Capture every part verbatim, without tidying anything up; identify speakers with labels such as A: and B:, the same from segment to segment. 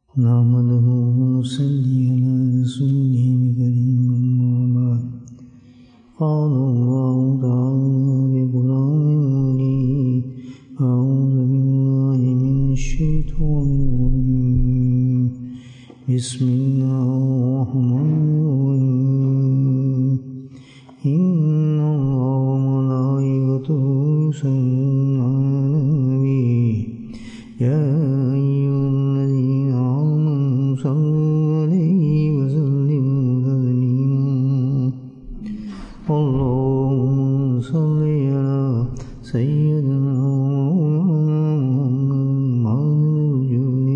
A: نحمده ونصلي على رسوله الكريم أما بعد قال الله تعالى بقرآن المجيد أعوذ بالله من الشيطان الرجيم بسم الله الرحمن الرحيم إن الله وملائكته يصلون على النبي يا أيها الذين آمنوا صلوا عليه وسلموا تسليما اللهم صل على سيدنا ومولانا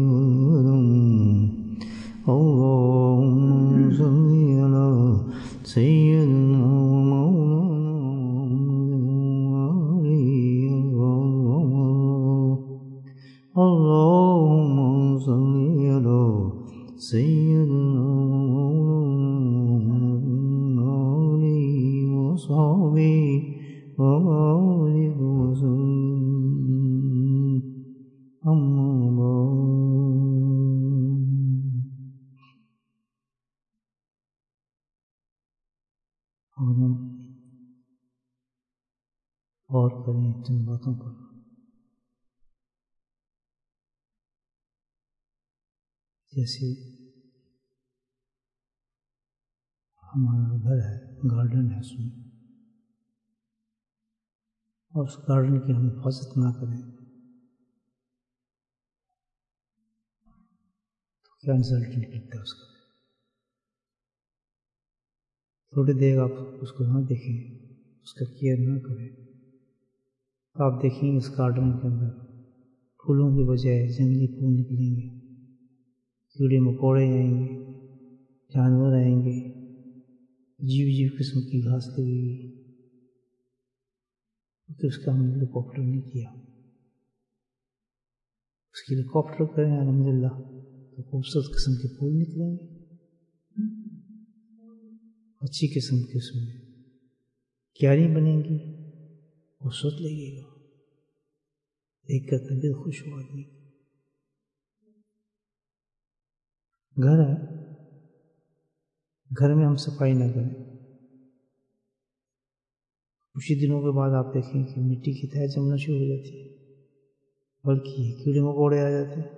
A: اللهم صل على سيدنا اللهم صل على سيدنا ومولانا وصحبه وآله وسلم أما بعد اور ہم غور کریں جن باتوں پر جیسے ہمارا گھر ہے، گارڈن ہے، اس میں اور اس گارڈن کی ہم حفاظت نہ کریں تو کیا رزلٹ نکلتا ہے اس کا؟ تھوڑی دیر آپ اس کو نہ دیکھیں، اس کا کیئر نہ کریں تو آپ دیکھیں گے اس گارڈن کے اندر پھولوں کے بجائے جنگلی پھول نکلیں گے، کیڑے مکوڑے آئیں گے، جانور آئیں گے، عجیب عجیب قسم کی گھاس لگے گی کیونکہ اس کا ہم نے لوکاپٹر نہیں کیا۔ اس کی لوکاپٹر کریں الحمدللہ تو خوبصورت قسم کے پھول نکلیں گے، اچھی قسم کی اس میں کیاری بنیں گی، خوبصورت لگے گا، دیکھ کر طبیعت خوش ہو آدمی۔ گھر ہے، گھر میں ہم صفائی نہ کریں، کچھ ہی دنوں کے بعد آپ دیکھیں کہ مٹی کی تہ جمنا شروع ہو جاتی ہے، بلکہ کیڑے مکوڑے آ جاتے ہیں،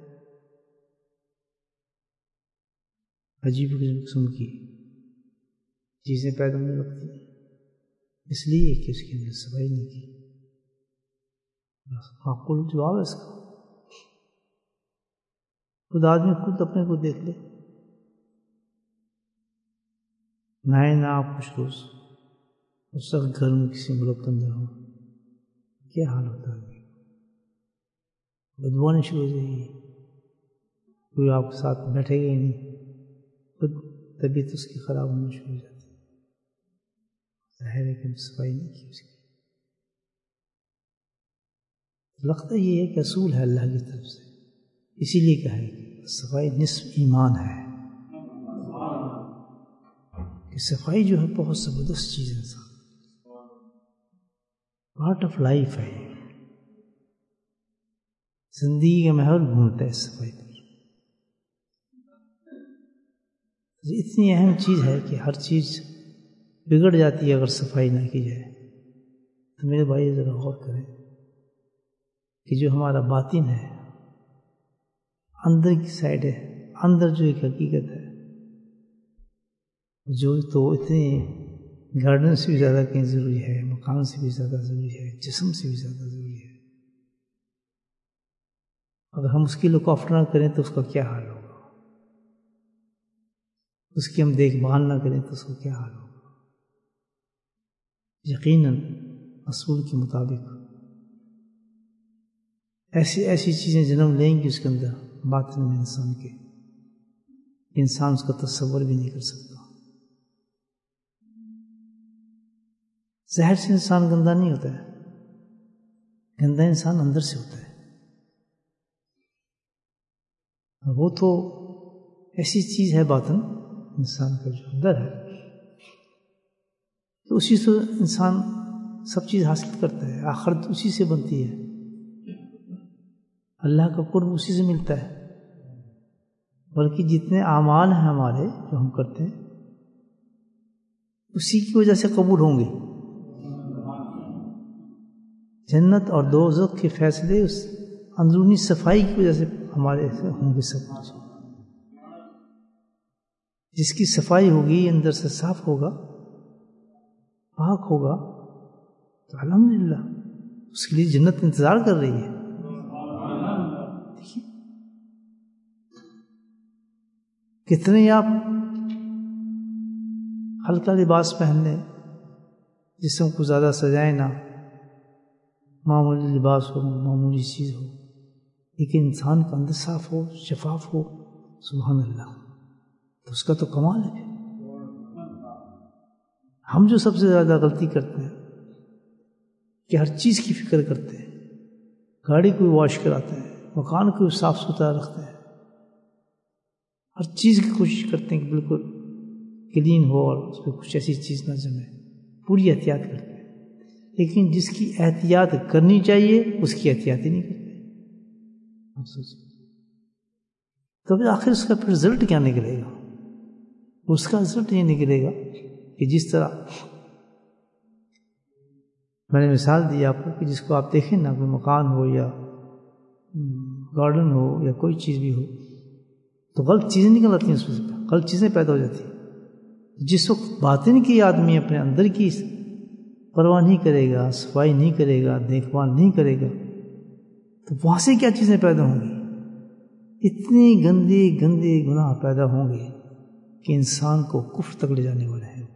A: عجیب قسم کی چیزیں پیدا ہونے لگتی ہیں، اس لیے کہ اس کی ہم نے صفائی نہیں کی۔ معقول جواب ہے اس کا؟ خود آدمی خود اپنے کو دیکھ لے، نہائے نہ آپ کچھ روز اس وقت گھر میں کسی ملک کے اندر ہو، کیا حال ہوتا ہے؟ بدبو آنی شروع ہو جائے گی، کوئی آپ کے ساتھ بیٹھے گا ہی نہیں، خود طبیعت اس کی خراب ہونا شروع ہو جاتی ہے، ظاہر ہے کہ ہم صفائی نہیں کی اس کی۔ لگتا یہ ہے کہ اصول ہے اللہ کی طرف سے، اسی لیے کہا ہے کہ صفائی نصف ایمان ہے، کہ صفائی جو ہے بہت زبردست چیز ہے، انسان پارٹ آف لائف ہے، زندگی کا محور گھومتا ہے صفائی پر۔ اتنی اہم چیز ہے کہ ہر چیز بگڑ جاتی ہے اگر صفائی نہ کی جائے۔ تو میرے بھائی ذرا غور کریں کہ جو ہمارا باطن ہے، اندر کی سائڈ ہے، اندر جو ایک حقیقت ہے، جو تو اتنے گارڈن سے بھی زیادہ کہیں ضروری ہے، مکان سے بھی زیادہ ضروری ہے، جسم سے بھی زیادہ ضروری ہے۔ اگر ہم اس کی لوکاپٹر نہ کریں تو اس کا کیا حال ہوگا؟ اس کی ہم دیکھ بھال نہ کریں تو اس کا کیا حال ہوگا؟ یقیناً اصول کے مطابق ایسی ایسی چیزیں جنم لیں گی اس کے اندر باطن میں انسان کے، انسان اس کا تصور بھی نہیں کر سکتا۔ زہر سے انسان گندا نہیں ہوتا ہے، گندا انسان اندر سے ہوتا ہے۔ وہ تو ایسی چیز ہے باطن انسان کا جو اندر ہے، تو اسی سے انسان سب چیز حاصل کرتا ہے، آخرت اسی سے بنتی ہے، اللہ کا قرب اسی سے ملتا ہے، بلکہ جتنے اعمال ہیں ہمارے جو ہم کرتے ہیں اسی کی وجہ سے قبول ہوں گے. جنت اور دوزخ کے فیصلے اس اندرونی صفائی کی وجہ سے ہمارے سے ہوں گے سب کچھ. جس کی صفائی ہوگی اندر سے صاف ہوگا پاک ہوگا تو الحمدللہ اس کے لیے جنت انتظار کر رہی ہے. دیکھیے کتنے آپ ہلکا لباس پہن لیں، جسم کو زیادہ سجائیں نہ، معمولی لباس ہو، معمولی چیز ہو، لیکن انسان کا اندر صاف ہو، شفاف ہو، سبحان اللہ، تو اس کا تو کمال ہے. ہم جو سب سے زیادہ غلطی کرتے ہیں کہ ہر چیز کی فکر کرتے ہیں، گاڑی کو واش کراتے ہیں، مکان کو صاف ستھرا رکھتے ہیں، ہر چیز کی کوشش کرتے ہیں کہ بالکل کلین ہو اور اس پہ کچھ ایسی چیز نہ جمے، پوری احتیاط کرتے ہیں. لیکن جس کی احتیاط کرنی چاہیے اس کی احتیاط ہی نہیں کرتے. آپ سوچیں تو پھر آخر اس کا پھر رزلٹ کیا نکلے گا؟ اس کا رزلٹ یہ نکلے گا کہ جس طرح میں نے مثال دی آپ کو کہ جس کو آپ دیکھیں نا، کوئی مکان ہو یا گارڈن ہو یا کوئی چیز بھی ہو تو غلط چیزیں نکل آتی ہیں، اس میں غلط چیزیں پیدا ہو جاتی ہیں. جس وقت باطن کی آدمی اپنے اندر کی پرواہ نہیں کرے گا، صفائی نہیں کرے گا، دیکھ بھال نہیں کرے گا تو وہاں سے کیا چیزیں پیدا ہوں گی؟ اتنے گندے گندے گناہ پیدا ہوں گے کہ انسان کو کفر تک لے جانے والے ہیں.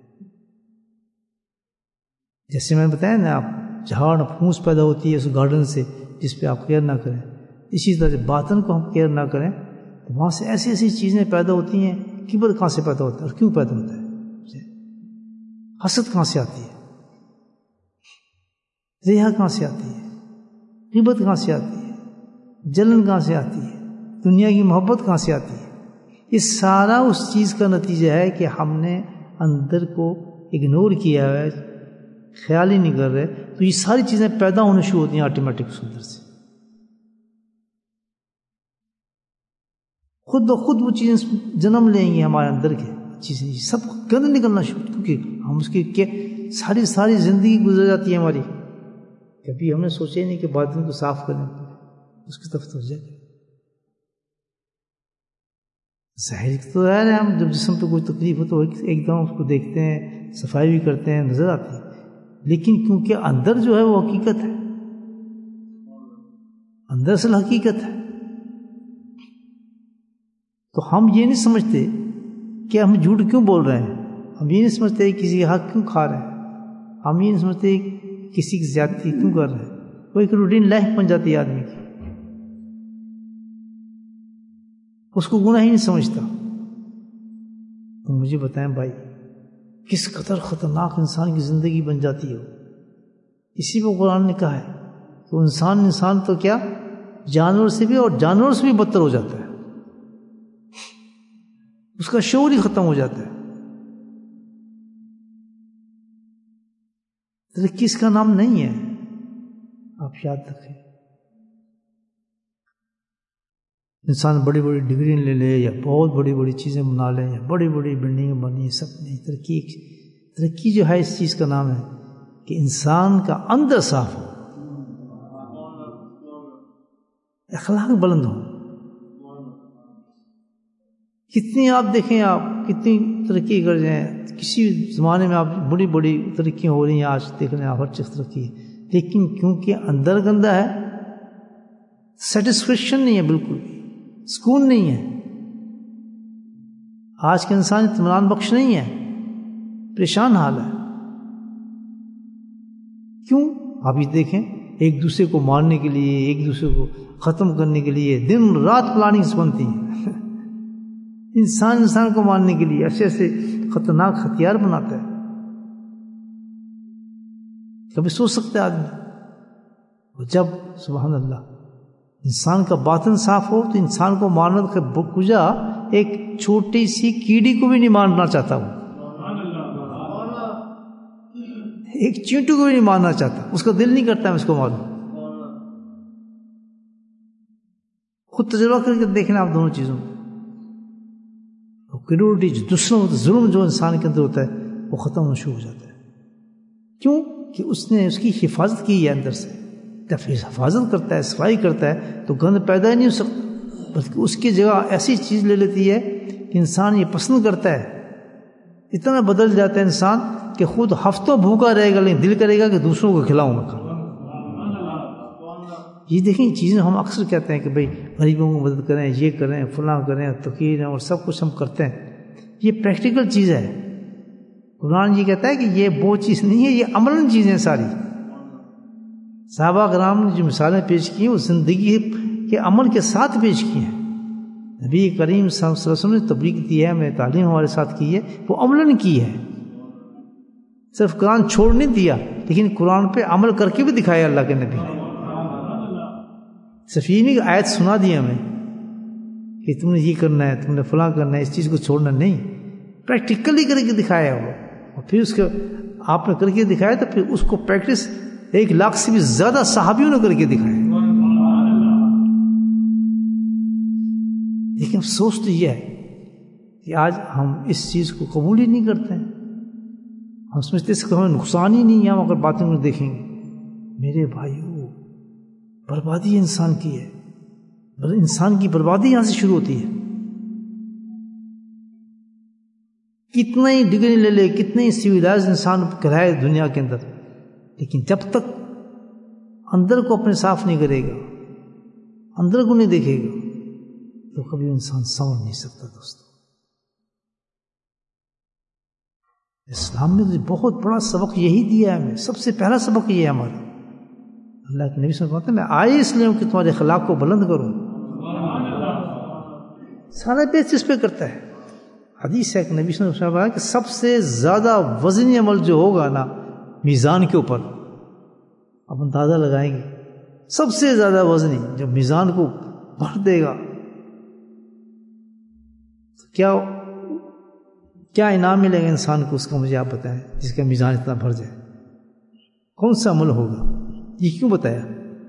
A: جیسے میں نے بتایا نا، آپ جھاڑ پھونس پیدا ہوتی ہے اس گارڈن سے جس پہ آپ کیئر نہ کریں، اسی طرح سے باطن کو ہم کیئر نہ کریں تو وہاں سے ایسی ایسی چیزیں پیدا ہوتی ہیں. کبر کہاں سے پیدا ہوتا ہے اور کیوں پیدا ہوتا ہے؟ حسد کہاں سے آتی ہے؟ ریا کہاں سے آتی ہے؟ غیبت کہاں سے آتی ہے؟ جلن کہاں سے آتی ہے؟ دنیا کی محبت کہاں سے آتی ہے؟ یہ سارا اس چیز کا نتیجہ ہے کہ ہم نے اندر کو اگنور کیا ہے، خیال ہی نہیں کر رہے، تو یہ ساری چیزیں پیدا ہونے شروع ہوتی ہیں آٹومیٹک اس اندر سے. خود بخود وہ چیزیں جنم لیں گی ہمارے اندر کے چیزیں، سب گند نکلنا شروع، کیونکہ ہم اس کی کہ ساری ساری زندگی گزر جاتی ہے ہماری، کبھی ہم نے سوچا ہی نہیں کہ باطن کو صاف کریں، اس کی طرف توجہ کریں. ظاہر تو ہے ہم جب جسم پہ کوئی تکلیف ہو تو ایک دم اس کو دیکھتے ہیں، صفائی بھی کرتے ہیں، نظر آتی ہے، لیکن کیونکہ اندر جو ہے وہ حقیقت ہے، اندر اصل حقیقت ہے، تو ہم یہ نہیں سمجھتے کہ ہم جھوٹ کیوں بول رہے ہیں، ہم یہ نہیں سمجھتے کسی کا حق کیوں کھا رہے ہیں، ہم یہ نہیں سمجھتے کسی کی زیادتی کیوں کر رہے ہیں. وہ ایک روٹین لائف بن جاتی ہے آدمی کی، اس کو گناہ ہی نہیں سمجھتا. تو مجھے بتائیں بھائی کس قدر خطرناک انسان کی زندگی بن جاتی ہو. اسی پہ قرآن نے کہا ہے کہ انسان انسان تو کیا جانور سے بھی اور جانور سے بھی بدتر ہو جاتا ہے، اس کا شعور ہی ختم ہو جاتا ہے. ترقی اس کا نام نہیں ہے، آپ یاد رکھیں. انسان بڑی بڑی ڈگری لے لے یا بہت بڑی بڑی چیزیں بنا لے یا بڑی بڑی بلڈنگیں بنی، سب نہیں. ترقی ترقی جو ہے اس چیز کا نام ہے کہ انسان کا اندر صاف ہو، اخلاق بلند ہو. کتنی آپ دیکھیں، آپ کتنی ترقی کر جائیں، کسی زمانے میں آپ بڑی بڑی ترقیاں ہو رہی ہیں، آج دیکھ رہے ہیں ہر چیز ترقی ہے، لیکن کیونکہ اندر گندا ہے، سیٹسفیکشن نہیں ہے، بالکل سکون نہیں ہے. آج کے انسان اطمینان بخش نہیں ہے، پریشان حال ہے. کیوں؟ آپ یہ دیکھیں، ایک دوسرے کو مارنے کے لیے، ایک دوسرے کو ختم کرنے کے لیے دن رات پلاننگز بنتی ہیں. انسان انسان کو مارنے کے لیے ایسے ایسے خطرناک ہتھیار بناتا ہے. کبھی سوچ سکتا ہے آدمی؟ اور جب سبحان اللہ انسان کا باطن صاف ہو تو انسان کو مارنا کا کجا ایک چھوٹی سی کیڑی کو بھی نہیں مارنا چاہتا، وہ ایک چینٹو کو بھی نہیں مارنا چاہتا، اس کا دل نہیں کرتا میں اس کو ماروں. خود تجربہ کر کے دیکھنا آپ دونوں چیزوں. کریڈیٹی جو دوسروں ظلم جو انسان کے اندر ہوتا ہے وہ ختم ہونا شروع ہو جاتا ہے. کیوں کہ اس نے اس کی حفاظت کی ہے اندر سے. جب حفاظت کرتا ہے، صفائی کرتا ہے تو گند پیدا ہی نہیں ہو سکتا، بلکہ اس کی جگہ ایسی چیز لے لیتی ہے کہ انسان یہ پسند کرتا ہے. اتنا بدل جاتا ہے انسان کہ خود ہفتوں بھوکا رہے گا لیکن دل کرے گا کہ دوسروں کو کھلاؤں گا. یہ دیکھیں چیزیں ہم اکثر کہتے ہیں کہ بھئی غریبوں کو مدد کریں، یہ کریں، فلاں کریں، تقریر اور سب کچھ ہم کرتے ہیں. یہ پریکٹیکل چیز ہے. قرآن یہ کہتا ہے کہ یہ وہ چیز نہیں ہے، یہ عملاً چیزیں ساری. صحابہ کرام نے جو مثالیں پیش کی ہیں وہ زندگی کے عمل کے ساتھ پیش کی ہیں. نبی کریم صلی اللہ علیہ وسلم نے تبلیغ دی ہے، ہمیں تعلیم ہمارے ساتھ کی ہے، وہ عملاً کی ہے. صرف قرآن چھوڑ نہیں دیا لیکن قرآن پہ عمل کر کے بھی دکھایا اللہ کے نبی نے. صرف یہ نہیں کہ آیت سنا دی ہمیں کہ تم نے یہ کرنا ہے، تم نے فلاں کرنا ہے، اس چیز کو چھوڑنا نہیں. پریکٹیکلی کر کے دکھایا وہ، اور پھر اس کو آپ نے کر کے دکھایا تو پھر اس کو پریکٹس ایک لاکھ سے بھی زیادہ صحابیوں نے کر کے دکھایا. لیکن افسوس تو یہ ہے کہ آج ہم اس چیز کو قبول ہی نہیں کرتے ہیں. ہم سمجھتے ہیں کہ ہمیں نقصان ہی نہیں ہے. ہم اگر باتیں میں دیکھیں گے میرے بھائیو، بربادی انسان کی ہے. انسان کی بربادی یہاں سے شروع ہوتی ہے. کتنا ہی ڈگری لے لے، کتنے ہی سویلائز انسان کرائے دنیا کے اندر، لیکن جب تک اندر کو اپنے صاف نہیں کرے گا، اندر کو نہیں دیکھے گا، تو کبھی انسان سمجھ نہیں سکتا. دوستو اسلام نے تو بہت بڑا سبق یہی دیا ہے ہمیں. سب سے پہلا سبق یہ ہے ہمارا. اللہ کے نبی صلی اللہ علیہ وسلم کہتے ہیں میں آئے اس لیے ہوں کہ تمہارے اخلاق کو بلند کروں. سارا پیش اس پہ کرتا ہے. حدیث ہے کہ نبی صلی اللہ علیہ وسلم کہ سب سے زیادہ وزنی عمل جو ہوگا نا میزان کے اوپر، آپ اندازہ لگائیں گے سب سے زیادہ وزنی جب میزان کو بھر دے گا تو کیا کیا انعام ملے گا انسان کو، اس کا مجھے آپ بتائیں. جس کا میزان اتنا بھر جائے کون سا عمل ہوگا؟ یہ کیوں بتایا؟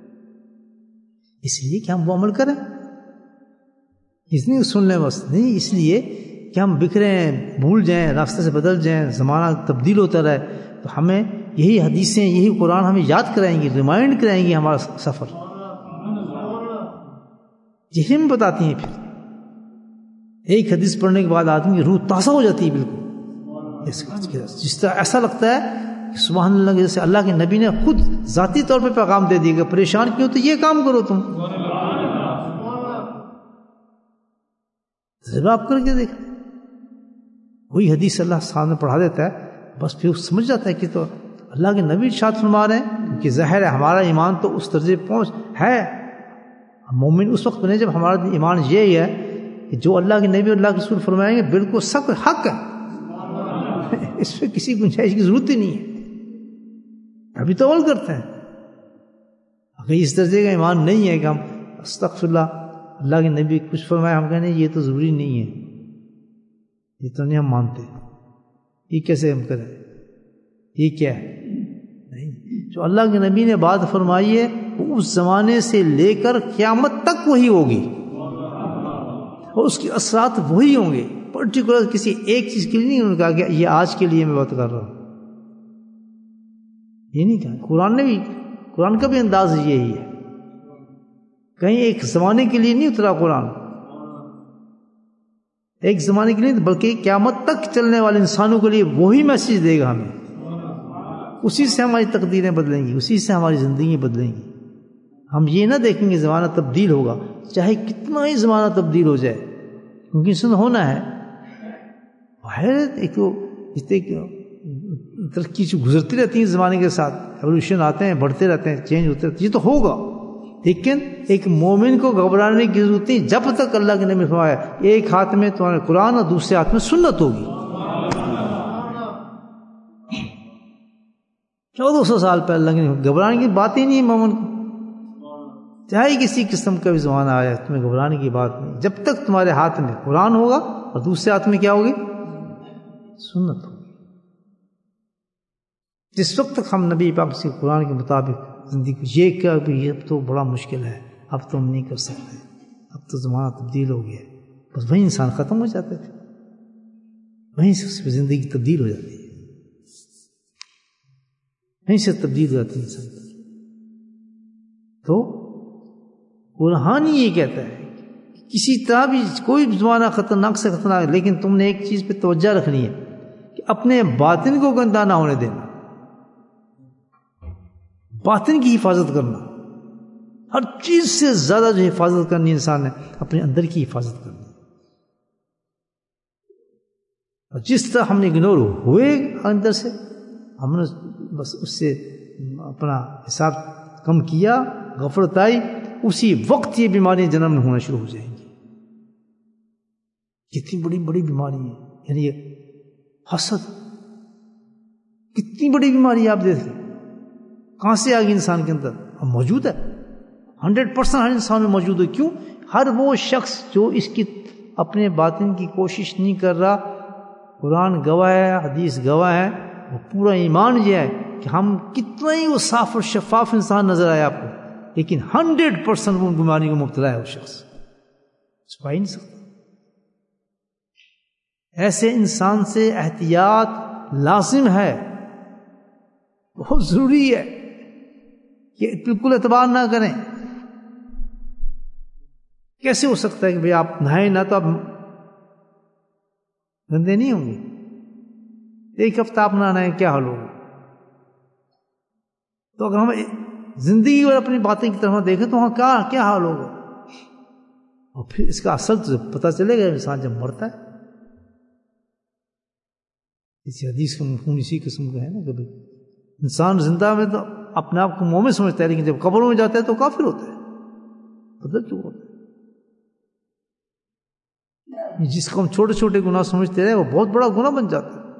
A: اس لیے کہ ہم وہ عمل کریں. اس لیے سن لیں بس نہیں، اس لیے کہ ہم بکھریں، بھول جائیں، راستے سے بدل جائیں، زمانہ تبدیل ہوتا رہے. تو ہمیں یہی حدیثیں، یہی قرآن ہمیں یاد کرائیں گی، ریمائنڈ کرائیں گی ہمارا سفر. یہی ہمیں بتاتی ہیں. پھر ایک حدیث پڑھنے کے بعد آدمی کی روح تازہ ہو جاتی ہے بالکل. جس طرح ایسا لگتا ہے کہ سبحان اللہ، جیسے اللہ کے نبی نے خود ذاتی طور پہ پیغام دے دیا کہ پریشان کیوں تو یہ کام کرو تم. تجربہ آپ کر کے دیکھ، وہی حدیث اللہ سامنے پڑھا دیتا ہے، بس پھر سمجھ جاتا ہے کہ تو اللہ کے نبی ارشاد فرما رہے ہیں. کہ ظاہر ہے ہمارا ایمان تو اس درجے پہ پہنچ ہے. مومن اس وقت بنے جب ہمارا ایمان یہی ہے کہ جو اللہ کے نبی اور اللہ کے رسول فرمائیں گے بالکل سب حق ہے. اس پہ کسی گنجائش کی ضرورت ہی نہیں ہے. ابھی تو عمل کرتے ہیں. اگر اس درجے کا ایمان نہیں ہے کہ ہم استغفر اللہ، اللہ کے نبی کچھ فرمائے ہم کہنے یہ تو ضروری نہیں ہے، یہ تو نہیں ہم مانتے، یہ کیسے ہم کریں، یہ کیا ہے؟ نہیں، جو اللہ کے نبی نے بات فرمائی ہے وہ اس زمانے سے لے کر قیامت تک وہی ہوگی، اور اس کے اثرات وہی ہوں گے. پرٹیکولر کسی ایک چیز کے لیے نہیں انہوں نے کہا کہ یہ آج کے لیے میں بات کر رہا ہوں، یہ نہیں کہا. قرآن نے بھی، قرآن کا بھی انداز یہی ہے. کہیں ایک زمانے کے لیے نہیں اترا قرآن، ایک زمانے کے لیے بلکہ قیامت تک چلنے والے انسانوں کے لیے وہی میسج دے گا ہمیں. اسی سے ہماری تقدیریں بدلیں گی، اسی سے ہماری زندگی بدلیں گی. ہم یہ نہ دیکھیں گے زمانہ تبدیل ہوگا، چاہے کتنا ہی زمانہ تبدیل ہو جائے، کیونکہ اس میں ہونا ہے. ایک تو ترقی جو گزرتی رہتی ہے زمانے کے ساتھ، ایولیوشن آتے ہیں، بڑھتے رہتے ہیں، چینج ہوتے رہتے ہیں، یہ تو ہوگا. لیکن ایک مومن کو گھبرانے کی ضرورت نہیں جب تک اللہ کے نبی نے فرمایا ایک ہاتھ میں تمہارے قرآن اور دوسرے ہاتھ میں سنت ہوگی. چودہ سو سال پہ اللہ کے نبی، گھبرانے کی بات ہی نہیں ہے مومن کو. چاہے کسی قسم کا بھی زمانہ آیا تمہیں گھبرانے کی بات نہیں، جب تک تمہارے ہاتھ میں قرآن ہوگا اور دوسرے ہاتھ میں کیا ہوگی؟ سنت ہوگی. جس وقت تک ہم نبی پاک سے قرآن کے مطابق زندگی یہ کیا بھی اب تو بڑا مشکل ہے، اب تو ہم نہیں کر سکتے، اب تو زمانہ تبدیل ہو گیا، بس وہی انسان ختم ہو جاتے تھے. وہیں سے اس پہ زندگی تبدیل ہو جاتی ہے، وہیں سے تبدیل ہو جاتی ہے انسان کی۔ تو قرآن یہ کہتا ہے کہ کسی طرح بھی کوئی زمانہ خطرناک سے خطرناک، لیکن تم نے ایک چیز پہ توجہ رکھنی ہے کہ اپنے باطن کو گندہ نہ ہونے دینا، باطن کی حفاظت کرنا۔ ہر چیز سے زیادہ جو حفاظت کرنی انسان نے اپنے اندر کی حفاظت کرنی، اور جس طرح ہم نے اگنور ہوئے اندر سے، ہم نے بس اس سے اپنا حساب کم کیا، غفلت آئی، اسی وقت یہ بیماریاں جنم ہونا شروع ہو جائیں گی۔ کتنی بڑی بڑی بیماری ہے، یعنی یہ حسد کتنی بڑی بیماری ہے، آپ دیکھیں کہاں سے آ گئی انسان کے اندر، اب موجود ہے، ہنڈریڈ پرسینٹ ہر انسان میں موجود ہے۔ کیوں؟ ہر وہ شخص جو اس کی اپنے باطن کی کوشش نہیں کر رہا، قرآن گواہ ہے، حدیث گواہ ہے، وہ پورا ایمان یہ ہے کہ ہم کتنا ہی وہ صاف اور شفاف انسان نظر آئے آپ کو، لیکن ہنڈریڈ پرسینٹ وہ بیماری کو مبتلا ہے وہ شخص، چھپا ہی نہیں سکتا۔ ایسے انسان سے احتیاط لازم ہے، بہت ضروری ہے کہ بالکل اعتبار نہ کریں۔ کیسے ہو سکتا ہے کہ بھئی آپ نہائیں نہ تو آپ گندے نہیں ہوں گے؟ ایک ہفتہ آپ نہ نہائیں کیا حال ہوگا؟ تو اگر ہم زندگی اور اپنی باتیں کی طرف دیکھیں تو وہاں کیا کیا حال ہوگا؟ اور پھر اس کا اصل تو پتہ چلے گا انسان جب مرتا ہے۔ اسی حدیث کا مفہوم اسی قسم کا ہے نا، کہ انسان زندہ میں تو اپنے آپ کو مومن سمجھتا ہے، لیکن جب قبروں میں جاتا ہے تو کافر ہوتا ہے، بدل چکا ہوتا ہے۔ جس کو ہم چھوٹے چھوٹے گناہ سمجھتے رہے وہ بہت بڑا گناہ بن جاتا ہے،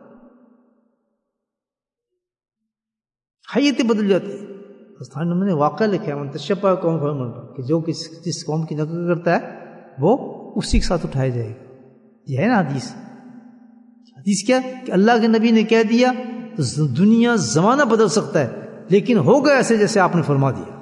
A: حیت بدل جاتی ہے۔ میں نے واقعہ لکھا ہے منتشبہ قوم فمن، کہ جو کس جس قوم کی نقل کرتا ہے وہ اسی کے ساتھ اٹھایا جائے گا۔ یہ ہے نا حدیث۔ حدیث کیا کہ اللہ کے نبی نے کہہ دیا تو دنیا زمانہ بدل سکتا ہے، لیکن ہوگا ایسے جیسے آپ نے فرما دیا،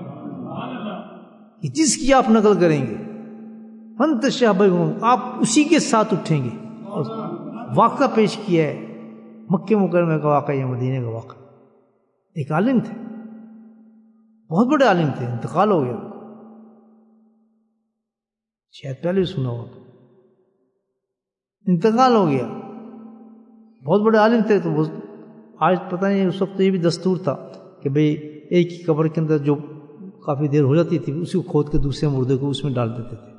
A: کہ جس کی آپ نقل کریں گے منتشبہ آپ اسی کے ساتھ اٹھیں گے۔ اور واقعہ پیش کیا ہے مکہ مکرمہ کا واقعہ یا مدینے کا واقعہ۔ ایک عالم تھے، بہت بڑے عالم تھے، انتقال ہو گیا، شاید پہلے سنا ہو، انتقال ہو گیا، بہت بڑے عالم تھے۔ تو وہ آج پتہ نہیں، اس وقت یہ بھی دستور تھا کہ بھئی ایک ہی قبر کے اندر جو کافی دیر ہو جاتی تھی اسی کو کھود کے دوسرے مردے کو اس میں ڈال دیتے تھے،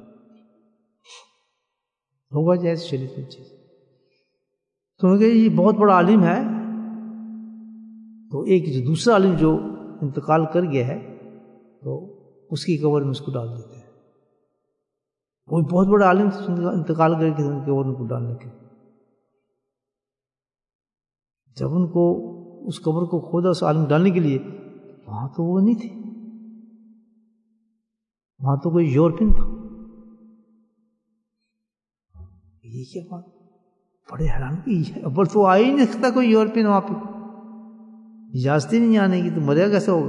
A: ہوگا جائز شریعت میں چیز۔ تو کہ یہ بہت بڑا عالم ہے، تو ایک جو دوسرا عالم جو انتقال کر گیا ہے تو اس کی قبر میں اس کو ڈال دیتے ہیں۔ وہ بہت بڑا عالم انتقال کر کے قبر میں کو ڈالنے کے، جب ان کو اس قبر کو کھودا اس عالم ڈالنے کے لیے، وہاں تو وہ نہیں تھے، وہاں تو کوئی یورپین تھا۔ یہ کیا بات، بڑے حیران کی، ابر تو آ ہی نہیں سکتا کوئی یورپین وہاں پہ، اجازت ہی نہیں آنے کی، تو مریا کیسے ہوگا؟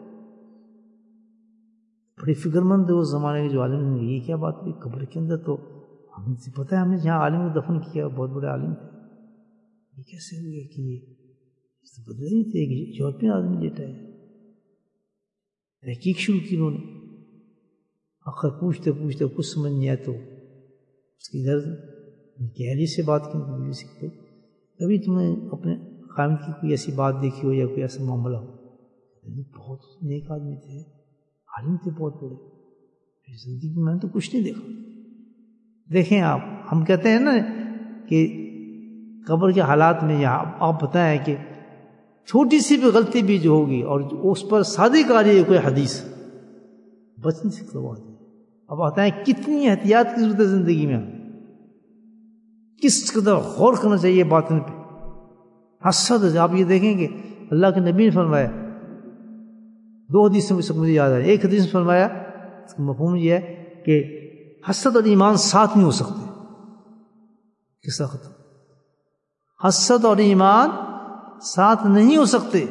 A: بڑی فکر مند تھے اس زمانے کے جو عالم نے، یہ کیا بات ہوئی قبر کے اندر؟ تو ہم سے پتہ ہے ہم نے جہاں عالم کو دفن کیا بہت بڑے عالم تھے، یہ کیسے ہو گیا کہ یہ بدلے نہیں تھے، یورپین آدمی لیٹا ہے۔ تحقیق شروع کی انہوں نے، آخر پوچھتے پوچھتے کچھ سمجھ نہیں آیا تو اس کی گھر کی اہلیہ سے بات کی، سکتے کبھی تم نے اپنے قائم کی کوئی ایسی بات دیکھی ہو یا کوئی ایسا معاملہ ہو؟ بہت نیک آدمی تھے، عالم تھے بہت بڑے، زندگی میں نے تو کچھ نہیں دیکھا۔ دیکھیں آپ، ہم کہتے ہیں نا کہ قبر کے حالات میں یا آپ بتائیں کہ چھوٹی سی بھی غلطی بھی جو ہوگی اور اس پر صادق آ رہی ہے کوئی حدیث، بچ نہیں سکتا وہ آدمی۔ اب آتا ہے کتنی احتیاط کی ضرورت ہے زندگی میں، کس قدر غور کرنا چاہیے باطن پہ۔ حسد، آپ یہ دیکھیں کہ اللہ کے نبی نے فرمایا، دو حدیث میں مجھے یاد ہے، ایک حدیث میں فرمایا اس کا مفہوم یہ ہے کہ حسد اور ایمان ساتھ نہیں ہو سکتے۔ کس وقت حسد اور ایمان ساتھ نہیں ہو سکتے۔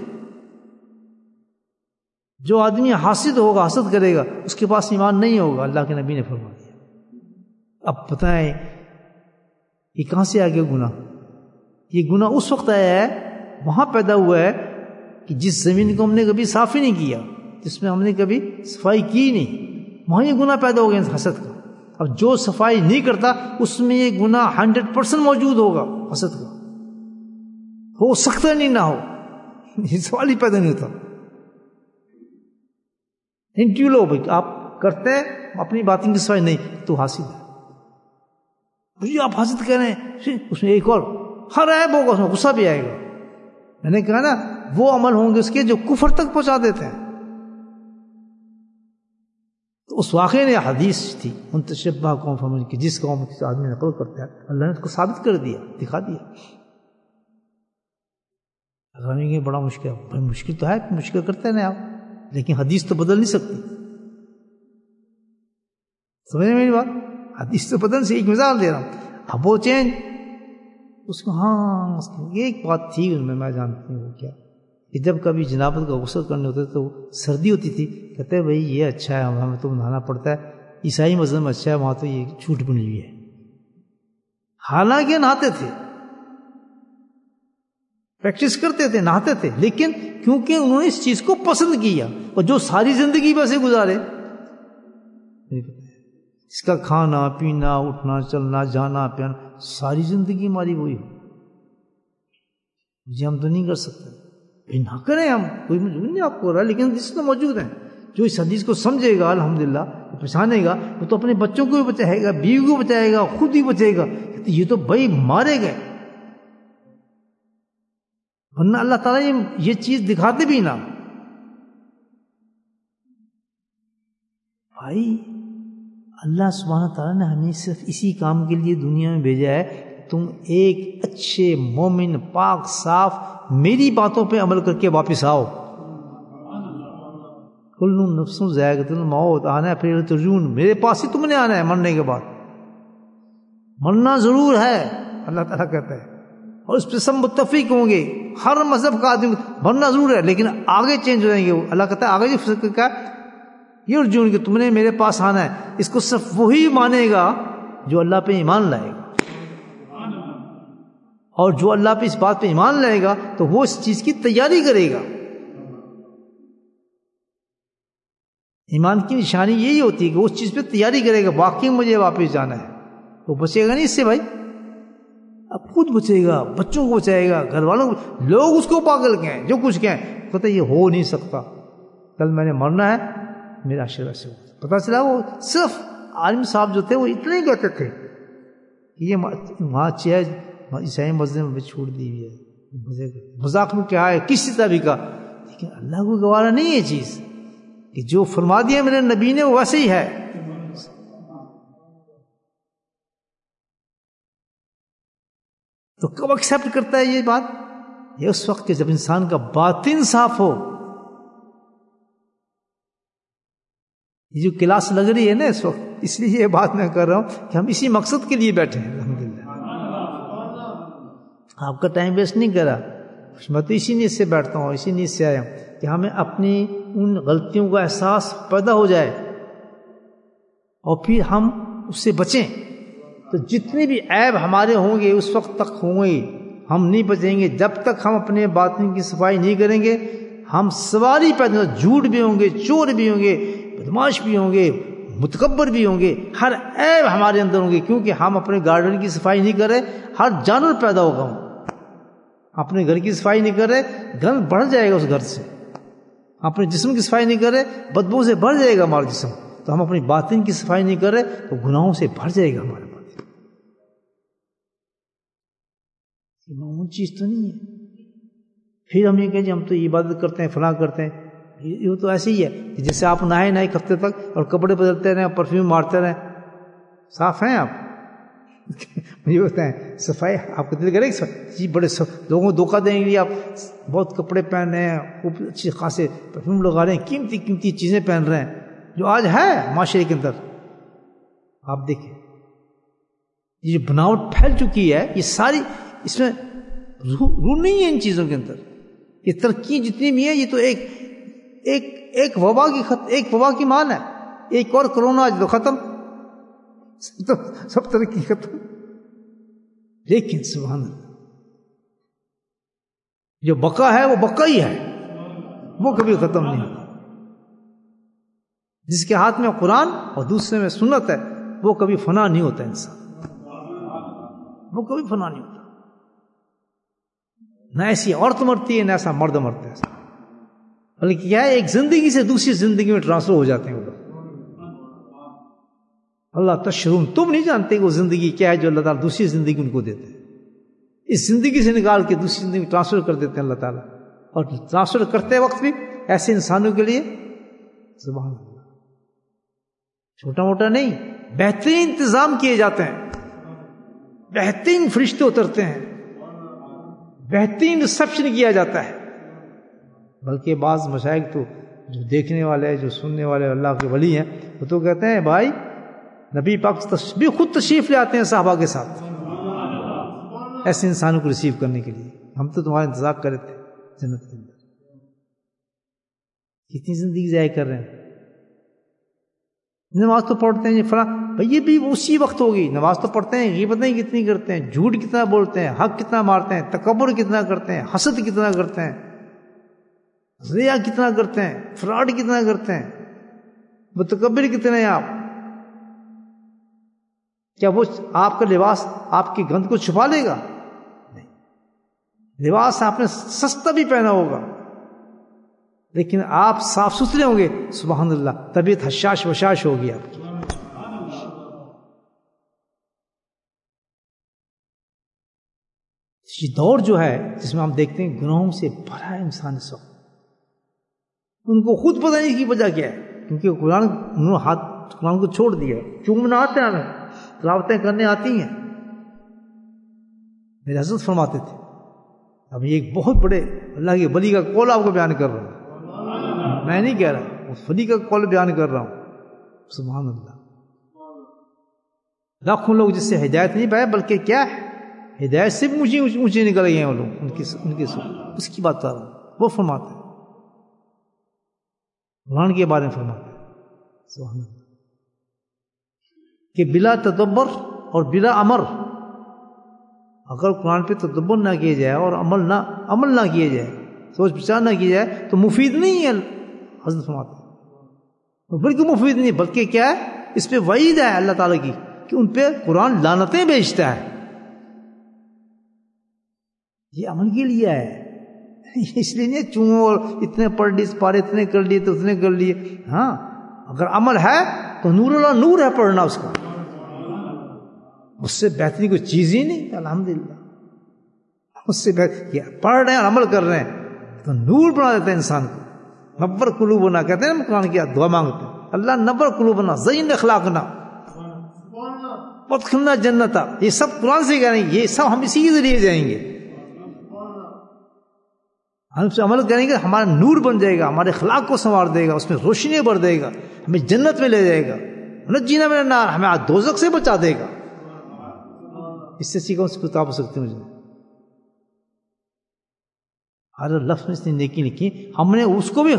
A: جو آدمی حاسد ہوگا، حسد کرے گا، اس کے پاس ایمان نہیں ہوگا، اللہ کے نبی نے فرما دیا۔ اب بتائیں یہ کہاں سے آ گیا گناہ؟ یہ گناہ اس وقت آیا ہے، وہاں پیدا ہوا ہے کہ جس زمین کو ہم نے کبھی صاف ہی نہیں کیا، جس میں ہم نے کبھی صفائی کی نہیں، وہاں یہ گناہ پیدا ہو گیا حسد کا۔ اب جو صفائی نہیں کرتا اس میں یہ گناہ ہنڈریڈ پرسینٹ موجود ہوگا حسد کا، ہو سکتا نہیں نہ ہو، یہ سوال ہی پیدا نہیں ہوتا۔ انٹرویو لو بھائی، آپ کرتے ہیں اپنی باطن کی صفائی نہیں تو حاسد ہے، مجھے آپ حاسد کہہ رہے ہیں، اس میں ایک اور ہر عیب ہوگا، اس میں غصہ بھی آئے گا۔ میں نے کہا نا وہ عمل ہوں گے اس کے جو کفر تک پہنچا دیتے ہیں۔ تو اس واقعے نے حدیث تھی منتشبہ قوم فمن کی، جس قوم کے آدمی نقل کرتا ہے اللہ نے اس کو ثابت کر دیا، دکھا دیا۔ ہمیں یہ بڑا مشکل ہے، بھائی مشکل تو ہے، مشکل کرتے ہیں آپ، لیکن حدیث تو بدل نہیں سکتی، سمجھ میری بات؟ حدیث تو بدل سے ایک مثال دے رہا ہوں، اب وہ چینج اس کو، ہاں اس کو ایک بات تھی ان میں، میں جانتی ہوں وہ کیا، کہ جب کبھی جنابت کا غسل کرنے ہوتے تو سردی ہوتی تھی، کہتے بھائی یہ اچھا ہے ہمیں تو نہانا پڑتا ہے، عیسائی مذہب میں اچھا ہے وہاں تو یہ چھوٹ بنی ہوئی ہے، حالانکہ نہاتے تھے، پریکٹس کرتے تھے، نہاتے تھے، لیکن کیونکہ انہوں نے اس چیز کو پسند کیا اور جو ساری زندگی ویسے گزارے، اس کا کھانا پینا اٹھنا چلنا جانا پینا ساری زندگی ہماری وہی ہو، جی ہم تو نہیں کر سکتے، نہ کریں ہم، کوئی مجبور نہیں آپ کو رہا، لیکن حدیث تو موجود ہیں، جو اس حدیث کو سمجھے گا الحمدللہ پہچانے گا وہ تو اپنے بچوں کو بھی بچائے گا، بیوی کو بچائے گا، خود ہی بچے گا، یہ تو بھائی مارے گئے، ورنہ اللہ تعالیٰ یہ چیز دکھاتے بھی نہ۔ بھائی اللہ سبحانہ تعالیٰ نے ہمیں صرف اسی کام کے لیے دنیا میں بھیجا ہے، تم ایک اچھے مومن پاک صاف میری باتوں پہ عمل کر کے واپس آؤ۔ کل نفس ذائقۃ الموت، آنا ہے پھر ترجون، میرے پاس ہی تم نے آنا ہے مرنے کے بعد، مرنا ضرور ہے اللہ تعالیٰ کہتا ہے، اور اس پہ سب متفق ہوں گے، ہر مذہب کا آدمی مرنا ضرور ہے، لیکن آگے چینج ہو جائیں گے، اللہ کہتا ہے آگے جو کیا یہ ارجون کہ تم نے میرے پاس آنا ہے، اس کو صرف وہی مانے گا جو اللہ پہ ایمان لائے گا، اور جو اللہ پہ اس بات پہ ایمان لائے گا تو وہ اس چیز کی تیاری کرے گا۔ ایمان کی نشانی یہی ہوتی ہے کہ اس چیز پہ تیاری کرے گا، واقعی مجھے واپس جانا ہے، وہ بچے گا نہیں اس سے بھائی، اب خود بچے گا، بچوں کو بچائے گا، گھر والوں کو، لوگ اس کو پاگل کہیں جو کچھ کہیں، کہتے یہ ہو نہیں سکتا، کل میں نے مرنا ہے میرا عشرہ سے ہو۔ پتا چلا وہ صرف عالم صاحب جو تھے وہ اتنے کہتے تھے کہ یہ وہاں چیز عیسائی مسجد میں چھوڑ دی ہوئی ہے، مذاق میں کیا ہے کسی طرح کا، لیکن اللہ کو گوارا نہیں ہے چیز کہ جو فرما دیا میرے نبی نے وہ ویسے ہی ہے۔ تو کب ایکسیپٹ کرتا ہے یہ بات؟ یہ اس وقت کہ جب انسان کا باطن صاف ہو۔ یہ جو کلاس لگ رہی ہے نا اس وقت، اس لیے یہ بات میں کر رہا ہوں کہ ہم اسی مقصد کے لیے بیٹھے ہیں الحمدللہ، آپ کا ٹائم ویسٹ نہیں کرا، میں تو اسی نیت سے بیٹھتا ہوں، اسی نیت سے آیا ہوں کہ ہمیں اپنی ان غلطیوں کا احساس پیدا ہو جائے اور پھر ہم اس سے بچیں۔ تو جتنے بھی عیب ہمارے ہوں گے اس وقت تک ہوں گے، ہم نہیں بچیں گے جب تک ہم اپنے باطن کی صفائی نہیں کریں گے۔ ہم سواری پیدا، جھوٹ بھی ہوں گے، چور بھی ہوں گے، بدماش بھی ہوں گے، متکبر بھی ہوں گے، ہر عیب ہمارے اندر ہوں گے، کیونکہ ہم اپنے گارڈن کی صفائی نہیں کر رہے۔ ہر جانور پیدا ہوگا، ہم اپنے گھر کی صفائی نہیں کر رہے، گند بڑھ جائے گا اس گھر سے۔ اپنے جسم کی صفائی نہیں کر رہے، بدبو سے بڑھ جائے گا ہمارا جسم۔ تو ہم اپنی باطن کی صفائی نہیں کر رہے تو گناہوں سے بھر جائے گا ہمارے باطن۔ معمولی چیز تو نہیں ہے۔ پھر ہم یہ کہیں جی ہم تو عبادت کرتے ہیں، فلاں کرتے ہیں، یہ تو ایسے ہی ہے کہ جیسے آپ نہائے نہ ایک ہفتے تک اور کپڑے بدلتے رہیں، پرفیوم مارتے رہیں، صاف ہیں آپ؟ مجھے بتائیں صفائی آپ کا دل کرے گا جی بڑے لوگوں کو دھوکہ دیں گے، آپ بہت کپڑے پہن رہے ہیں، خوب اچھے خاصے پرفیوم لگا رہے ہیں، قیمتی قیمتی چیزیں پہن رہے ہیں جو آج ہے معاشرے کے اندر، آپ دیکھیں یہ جو بناوٹ پھیل چکی ہے، یہ ساری اس میں روح نہیں ہے ان چیزوں کے اندر۔ یہ ترقی جتنی بھی ہے یہ تو ایک ایک ایک وبا کی خط ایک وبا کی مان ہے، ایک اور کرونا آج تو ختم، سب ترقی ختم۔ لیکن سبحان اللہ جو بقا ہے وہ بقا ہی ہے، وہ کبھی ختم نہیں ہوتا. جس کے ہاتھ میں قرآن اور دوسرے میں سنت ہے وہ کبھی فنا نہیں ہوتا. انسان وہ کبھی فنا نہیں ہوتا. نہ ایسی عورت مرتی ہے نہ ایسا مرد مرتا ہے، بلکہ کیا ہے ایک زندگی سے دوسری زندگی میں ٹرانسفر ہو جاتے ہیں وہ لوگ. اللہ تشعرون، تم نہیں جانتے کہ وہ زندگی کیا ہے جو اللہ تعالیٰ دوسری زندگی ان کو دیتے ہیں. اس زندگی سے نکال کے دوسری زندگی میں ٹرانسفر کر دیتے ہیں اللہ تعالیٰ. اور ٹرانسفر کرتے وقت بھی ایسے انسانوں کے لیے سبحان اللہ چھوٹا موٹا نہیں، بہترین انتظام کیے جاتے ہیں، بہترین فرشتے اترتے ہیں، بہترین ریسپشن کیا جاتا ہے. بلکہ بعض مشائخ تو جو دیکھنے والے جو سننے والے اللہ کے ولی ہیں وہ تو کہتے ہیں بھائی نبی پاک بھی خود تشریف لے آتے ہیں صحابہ کے ساتھ ایسے انسانوں کو ریسیو کرنے کے لیے. ہم تو تمہارا انتظار کر رہے تھے جنت کے اندر. کتنی زندگی ضائع کر رہے ہیں. نماز تو پڑھتے ہیں فلاں بھائی، یہ بھی اسی وقت ہوگی. نماز تو پڑھتے ہیں، غیبت نہیں کتنی کرتے ہیں، جھوٹ کتنا بولتے ہیں، حق کتنا مارتے ہیں، تکبر کتنا کرتے ہیں، حسد کتنا کرتے ہیں، ریا کتنا کرتے ہیں، فراڈ کتنا کرتے ہیں، متکبر کتنے ہیں آپ. کیا وہ آپ کا لباس آپ کی گند کو چھپا لے گا؟ نہیں. لباس آپ نے سستا بھی پہنا ہوگا لیکن آپ صاف ستھرے ہوں گے، سبحان اللہ، طبیعت حشاش وشاش ہوگی آپ کی. یہ دور جو ہے جس میں ہم دیکھتے ہیں گناہوں سے بھرا ہے انسان اس وقت. ان کو خود پتہ نہیں کی وجہ کیا ہے، کیونکہ قرآن انہوں نے ہاتھ قرآن کو چھوڑ دیا. چومنا آتے ہیں ہمیں، تلاوتیں کرنے آتی ہیں. میرے حضرت فرماتے تھے، اب یہ ایک بہت بڑے اللہ کے ولی کا قول آپ کو بیان کر رہا ہوں، میں نہیں کہہ رہا، اس ولی کا قول بیان کر رہا ہوں. سبحان اللہ. لاکھوں لوگ جس سے ہدایت نہیں پائے، بلکہ کیا ہے ہدایت سے بھی اونچی اونچے نکل گئے ہیں وہ لوگ. ان کی ان کی اس کی بات کر رہا ہوں. وہ فرماتے ہیں قرآن کے بارے میں فرماتے ہیں سبحان اللہ کہ بلا تدبر اور بلا امر، اگر قرآن پہ تدبر نہ کیا جائے اور عمل نہ عمل نہ کیا جائے، سوچ بچار نہ کی جائے تو مفید نہیں ہے. حضرت فرماتے ہیں بلکہ مفید نہیں، بلکہ کیا ہے اس پہ وعید ہے اللہ تعالیٰ کی کہ ان پہ قرآن لعنتیں بھیجتا ہے. یہ عمل کے لیے ہے، اس لیے نہیں چوں اور اتنے پڑھ لی اس پارے اتنے کر لیے تو اتنے کر لیے. ہاں اگر عمل ہے تو نور اللہ نور ہے پڑھنا اس کا، اس سے بہترین کوئی چیز ہی نہیں. الحمدللہ اس سے بہتر پڑھ رہے ہیں اور عمل کر رہے ہیں تو نور بنا دیتا ہے انسان کو. نور قلوبنا کہتے ہیں نا، قرآن کی دعا مانگتے ہیں اللہ نور قلوبنا زین اخلاقنا وادخلنا جنتا. یہ سب قرآن سے کہہ رہے ہیں، یہ سب ہم اسی کے ذریعے جائیں گے. ہم سے عمل کریں گے ہمارا نور بن جائے گا، ہمارے اخلاق کو سنوار دے گا، اس میں روشنی بھر دے گا، ہمیں جنت میں لے جائے گا. نجینا من النار، ہمیں دوزخ سے بچا دے گا. اس سے سیکھا اس کی کتاب ہو سکتی مجھے. ہر لفظ میں اس نے نیکی لکھی، ہم نے اس کو بھی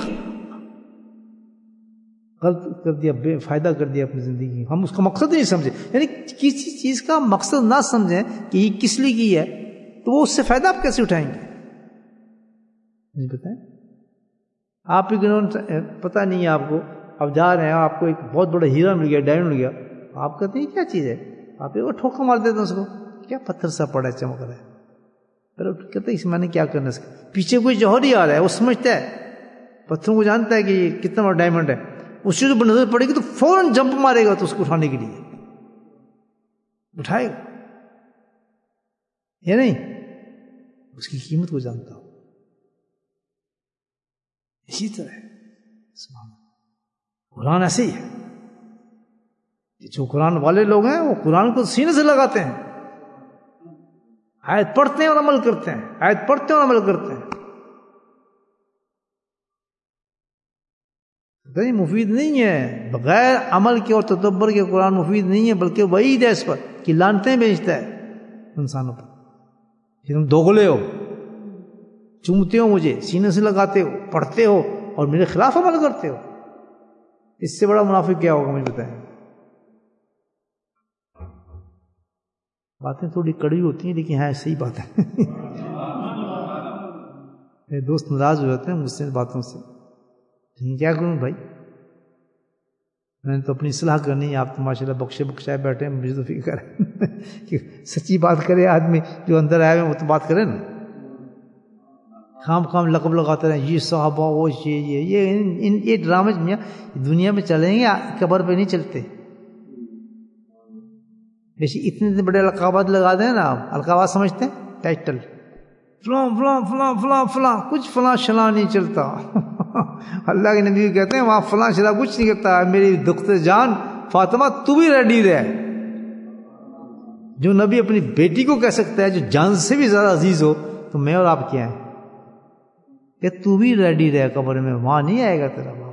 A: غلط کر دیا، بے فائدہ کر دیا اپنی زندگی. ہم اس کا مقصد نہیں سمجھے، یعنی کسی چیز کا مقصد نہ سمجھیں کہ یہ کس لیے کی ہے تو وہ اس سے فائدہ آپ کیسے اٹھائیں گے؟ مجھے بتائیں. آپ ہی گنوں پتہ نہیں ہے آپ کو، اب جا رہے ہیں آپ کو ایک بہت بڑا ہیرا مل گیا، ڈائمنڈ مل گیا، آپ کہتے ہیں کیا چیز ہے، آپ ایک ٹھوکا مار دیتے ہیں اس کو، کیا پتھر سا پڑا ہے چمک رہا ہے. پھر کہتے ہیں اس میں نے کیا کرنا، اس کا پیچھے کوئی جوہر ہی آ رہا ہے، وہ سمجھتا ہے پتھروں کو جانتا ہے کہ یہ کتنا بڑا ڈائمنڈ ہے. اس سے نظر پڑے گی تو فوراً جمپ مارے گا تو اس کو اٹھانے کے لیے اٹھائے گا یا نہیں، اس کی قیمت کو جانتا ہو. اسی طرح قرآن ایسے ہی ہے. جو قرآن والے لوگ ہیں وہ قرآن کو سینے سے لگاتے ہیں، آیت پڑھتے ہیں اور عمل کرتے ہیں، آیت پڑھتے ہیں اور عمل کرتے ہیں. کہیں مفید نہیں ہے، بغیر عمل کے اور تدبر کے قرآن مفید نہیں ہے، بلکہ وعید ہے اس پر کہ لعنتیں بھیجتا ہے انسانوں پر کہ تم دوغلے ہو، چومتے ہو مجھے، سینے سے لگاتے ہو، پڑھتے ہو اور میرے خلاف عمل کرتے ہو. اس سے بڑا منافق کیا ہوگا مجھے بتائیں. باتیں تھوڑی کڑوی ہوتی ہیں لیکن ہاں صحیح بات ہے. میرے دوست ناراض ہو جاتے ہیں مجھ سے باتوں سے، لیکن کیا کروں بھائی، میں نے تو اپنی اصلاح کرنی ہے، آپ تو ماشاء اللہ بخشے بخشائے بیٹھے ہیں، مجھے تو فکر ہے کہ سچی بات کرے آدمی، جو اندر آئے ہوئے وہ تو بات کرے نا، خام خام لقب لگاتے رہے یہ صحابہ وہ یہ یہ یہ ان, ان یہ ڈرامے دنیا میں چلیں گے، قبر پہ نہیں چلتے. ویسے اتنے بڑے القابات لگا دیں نا، آپ القابات سمجھتے ہیں، ٹائٹل فلاں فلاں فلاں فلاں فلاں، کچھ فلاں شلاں نہیں چلتا. اللہ کے نبی کہتے ہیں وہاں فلاں شلاں کچھ نہیں کرتا. میری دختر جان فاطمہ تو بھی ریڈی رہے. جو نبی اپنی بیٹی کو کہہ سکتا ہے جو جان سے بھی زیادہ عزیز ہو، تو میں اور آپ کیا ہیں کہ تو بھی ریڈی رہے، قبر میں وہاں نہیں آئے گا تیرا باپ.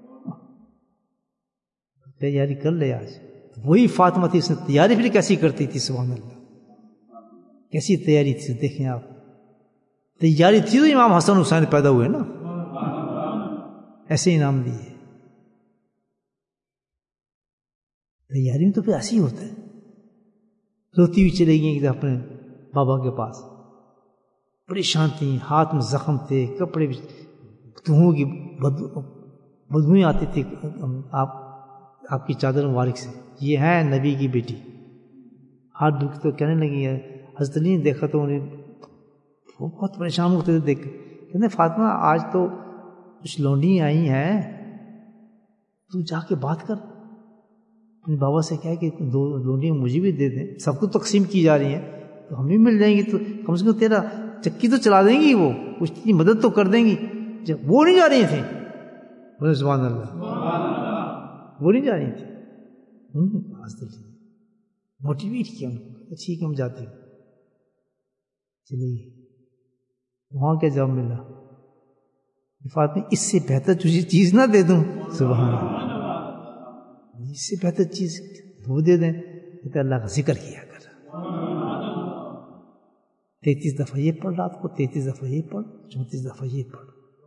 A: تیاری کر لے آج. وہی فاطمہ تھی، اس نے تیاری پھر کیسی کرتی تھی، سبحان اللہ، کیسی تیاری تھی. دیکھیں آپ، تیاری تھی تو امام حسن حسین پیدا ہوئے نا، ایسے انعام دیے. تیاری میں تو پھر ایسے ہی ہوتا ہے. روتی ہوئی چلے گئی اپنے بابا کے پاس، پریشان تھیں، ہاتھ میں زخم تھے، کپڑے دھوؤں کی بدبوئیں آتی تھی آپ آپ کی چادر مبارک سے. یہ ہے نبی کی بیٹی. ہاتھ دھو کے تو کہنے لگی ہے، حضرت علی نے دیکھا تو انہیں وہ بہت پریشان ہوتے تھے دیکھ کے. کہتے فاطمہ آج تو کچھ لونڈی آئی ہیں، تو جا کے بات کر اپنے بابا سے، کہا کہ دو لونڈیاں مجھے بھی دے دیں، سب کو تقسیم کی جا رہی ہیں تو ہمیں مل جائیں گی، تو کم سے کم تیرا چکی تو چلا دیں گی، وہ کچھ کی مدد تو کر دیں گی. جب وہ نہیں جا رہی تھیں، بولے سبحان اللہ، وہ نہیں جا رہی تھیں، موٹیویٹ کیا ان کو، ٹھیک ہے ہم جاتے ہیں. چلیے وہاں کیا جواب ملا، فاطمہ اس سے بہتر تجھے چیز نہ دے دوں. سبحان اللہ، اس سے بہتر چیز وہ دے دیں کہ اللہ کا ذکر کیا کر. تینتیس دفعہ یہ پڑھ رات کو، تینتیس دفعہ یہ پڑھ، چونتیس دفعہ یہ پڑھ.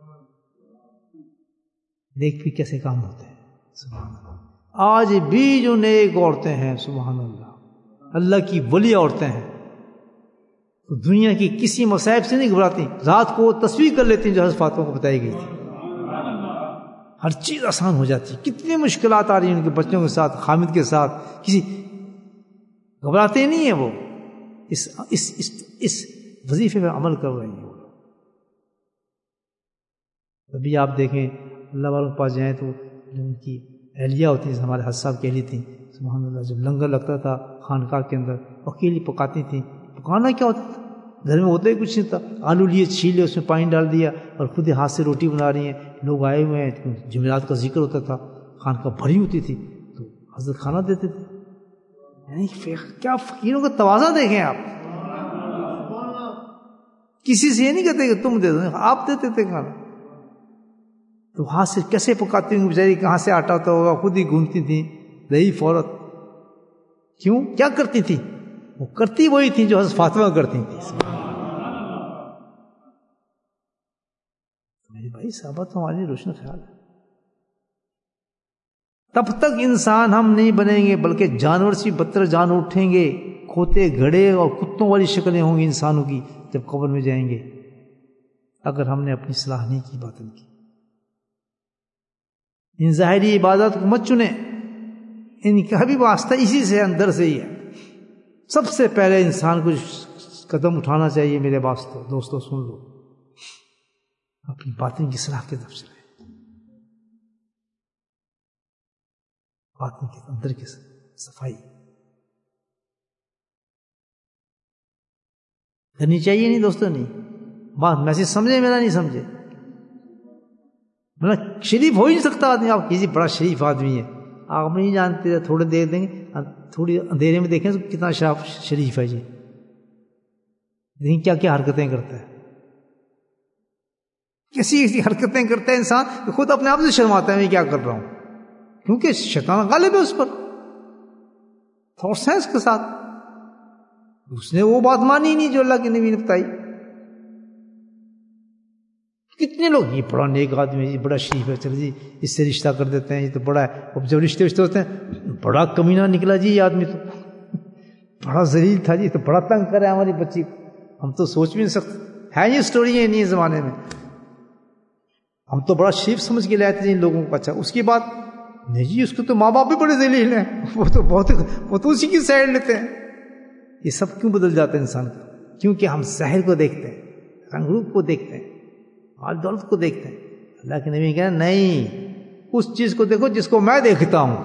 A: دیکھ بھی کیسے کام ہوتے ہیں. سبحان اللہ. آج بھی جو نیک عورتیں ہیں، سبحان اللہ، اللہ کی ولی عورتیں ہیں، تو دنیا کی کسی مصائب سے نہیں گھبراتی. رات کو تصویر کر لیتی ہیں جو حضرت فاطمہ کو بتائی گئی تھی. ہر چیز آسان ہو جاتی ہے. کتنی مشکلات آ رہی ہیں ان کے بچوں کے ساتھ، حامد کے ساتھ، کسی گھبراتے نہیں ہیں. وہ اس اس اس اس وظیفے پہ عمل کر رہے ہیں. ابھی آپ دیکھیں اللہ والوں کے پاس جائیں تو ان کی اہلیہ ہوتی ہیں، ہمارے حضرت صاحب کی اہلیہ تھیں، سبحان اللہ. جب لنگر لگتا تھا خانقاہ کے اندر، اکیلی پکاتی تھیں. پکانا کیا ہوتا تھا، گھر میں ہوتا ہی کچھ نہیں تھا. آلو لیے، چھیل لیے، اس میں پانی ڈال دیا، اور خود ہاتھ سے روٹی بنا رہی ہیں. لوگ آئے ہوئے ہیں، جمعرات کا ذکر ہوتا تھا، خانقاہ بھری ہوتی تھی، تو حضرت کھانا دیتے تھے. یعنی کیا فقیروں کا تواضع دیکھیں آپ. کسی سے یہ نہیں کہتے کہ تم دے دو، آپ دیتے تھے کھانا. تو ہاتھ سے کیسے پکاتی ہوں بیچاری، کہاں سے آٹا ہوتا ہوگا، خود ہی گھومتی تھیں ضعیف عورت. کیوں، کیا کرتی تھی؟ وہ کرتی وہی تھی جو حضرت فاطمہ کرتی تھی. میرے بھائی صحابہ تو ہمارے روشن خیال ہے. تب تک انسان ہم نہیں بنیں گے، بلکہ جانور سے بدتر جانور اٹھیں گے. کھوتے، گھڑے اور کتوں والی شکلیں ہوں گی انسانوں کی جب قبر میں جائیں گے، اگر ہم نے اپنی صلاح نہیں کی، باطن کی. ان ظاہری عبادت کو مت چنیں، ان کا بھی واسطہ اسی سے، اندر سے ہی ہے. سب سے پہلے انسان کو قدم اٹھانا چاہیے میرے واسطے. دوستو سن لو، اپنی باطن کی صلاح کے طرف سے، باطن کے اندر کی صفائی کرنی چاہیے. نہیں دوستو، نہیں بات میسج سمجھے، میرا نہیں سمجھے. مطلب شریف ہو ہی نہیں سکتا آدمی. آپ کسی بڑا شریف آدمی ہے، آپ نہیں جانتے، تھوڑے دیر دیں گے، تھوڑی اندھیرے میں دیکھیں تو کتنا شریف ہے جی. لیکن کیا کیا حرکتیں کرتا ہے، کیسی ایسی حرکتیں کرتا ہے انسان کہ خود اپنے آپ سے شرماتا ہے میں کیا کر رہا ہوں. کیونکہ شیطان غالب ہے اس پر، تھاٹس ہیں اس کے ساتھ. اس نے وہ بات مانی نہیں جو اللہ کے نبی نے بتائی. کتنے لوگ یہ بڑا نیک آدمی ہے، بڑا شریف ہے، چلو جی اس سے رشتہ کر دیتے ہیں، یہ تو بڑا ہے. اب جب رشتے رشتے ہوتے ہیں، بڑا کمینہ نکلا جی یہ آدمی، تو بڑا ذلیل تھا جی، تو بڑا تنگ کرا ہماری بچی کو، ہم تو سوچ بھی نہیں سکتے. ہے یہ اسٹوری ہے نہیں زمانے میں. ہم تو بڑا شریف سمجھ کے لاتے ہیں ان لوگوں کو. اچھا اس کی بات نہیں جی, اس کو تو ماں باپ بھی بڑے ذلیل ہیں, وہ تو بہت وہ تو اسی کی سائڈ لیتے ہیں. یہ سب کیوں بدل جاتا ہے انسان کا؟ کیونکہ ہم ظاہر کو دیکھتے ہیں, رنگ روپ کو دیکھتے ہیں, مال دولت کو دیکھتے ہیں. اللہ کے نبی کہنا نہیں, اس چیز کو دیکھو جس کو میں دیکھتا ہوں.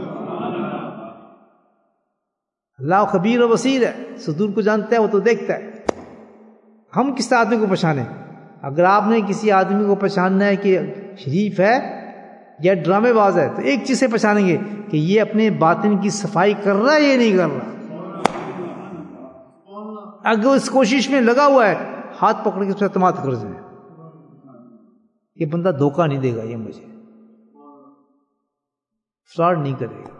A: اللہ خبیر و بصیر ہے, صدور کو جانتا ہے, وہ تو دیکھتا ہے. ہم کس آدمی کو پہچانے؟ اگر آپ نے کسی آدمی کو پہچاننا ہے کہ شریف ہے یا ڈرامے باز ہے, تو ایک چیز سے پہچانیں گے کہ یہ اپنے باطن کی صفائی کر رہا ہے یا نہیں کر رہا. اگر اس کوشش میں لگا ہوا ہے, ہاتھ پکڑ کے اس پر اعتماد کر دیں, یہ بندہ دھوکہ نہیں دے گا, یہ مجھے فراڈ نہیں کرے گا.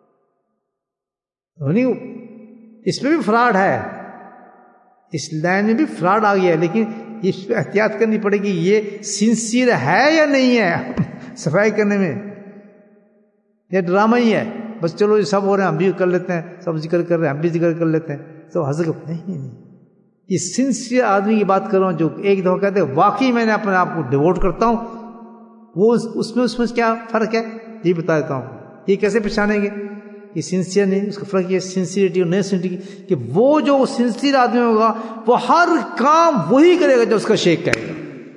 A: اس میں بھی فراڈ ہے, اس لائن میں بھی فراڈ آ گیا ہے, لیکن اس پہ احتیاط کرنی پڑے گی یہ سنسیئر ہے یا نہیں ہے صفائی کرنے میں, یہ ڈرامہ ہی ہے. بس چلو یہ سب ہو رہے ہیں ہم بھی کر لیتے ہیں, سب ذکر کر رہے ہیں ہم بھی ذکر کر لیتے ہیں, سب حضرت نہیں نہیں نہیں. یہ سنسیئر آدمی کی بات کر رہا ہوں جو ایک دفعہ کہتے ہیں واقعی میں نے اپنے آپ کو ڈیووٹ کرتا ہوں. وہ اس میں اس میں کیا فرق ہے یہ بتا دیتا ہوں. یہ کیسے پہچانیں گے یہ سنسیئر نہیں؟ اس کا فرق یہ سنسیئرٹی اور نہیں سنسیئرٹی کہ وہ جو سنسیئر آدمی ہوگا وہ ہر کام وہی کرے گا جو اس کا شیخ کہے گا,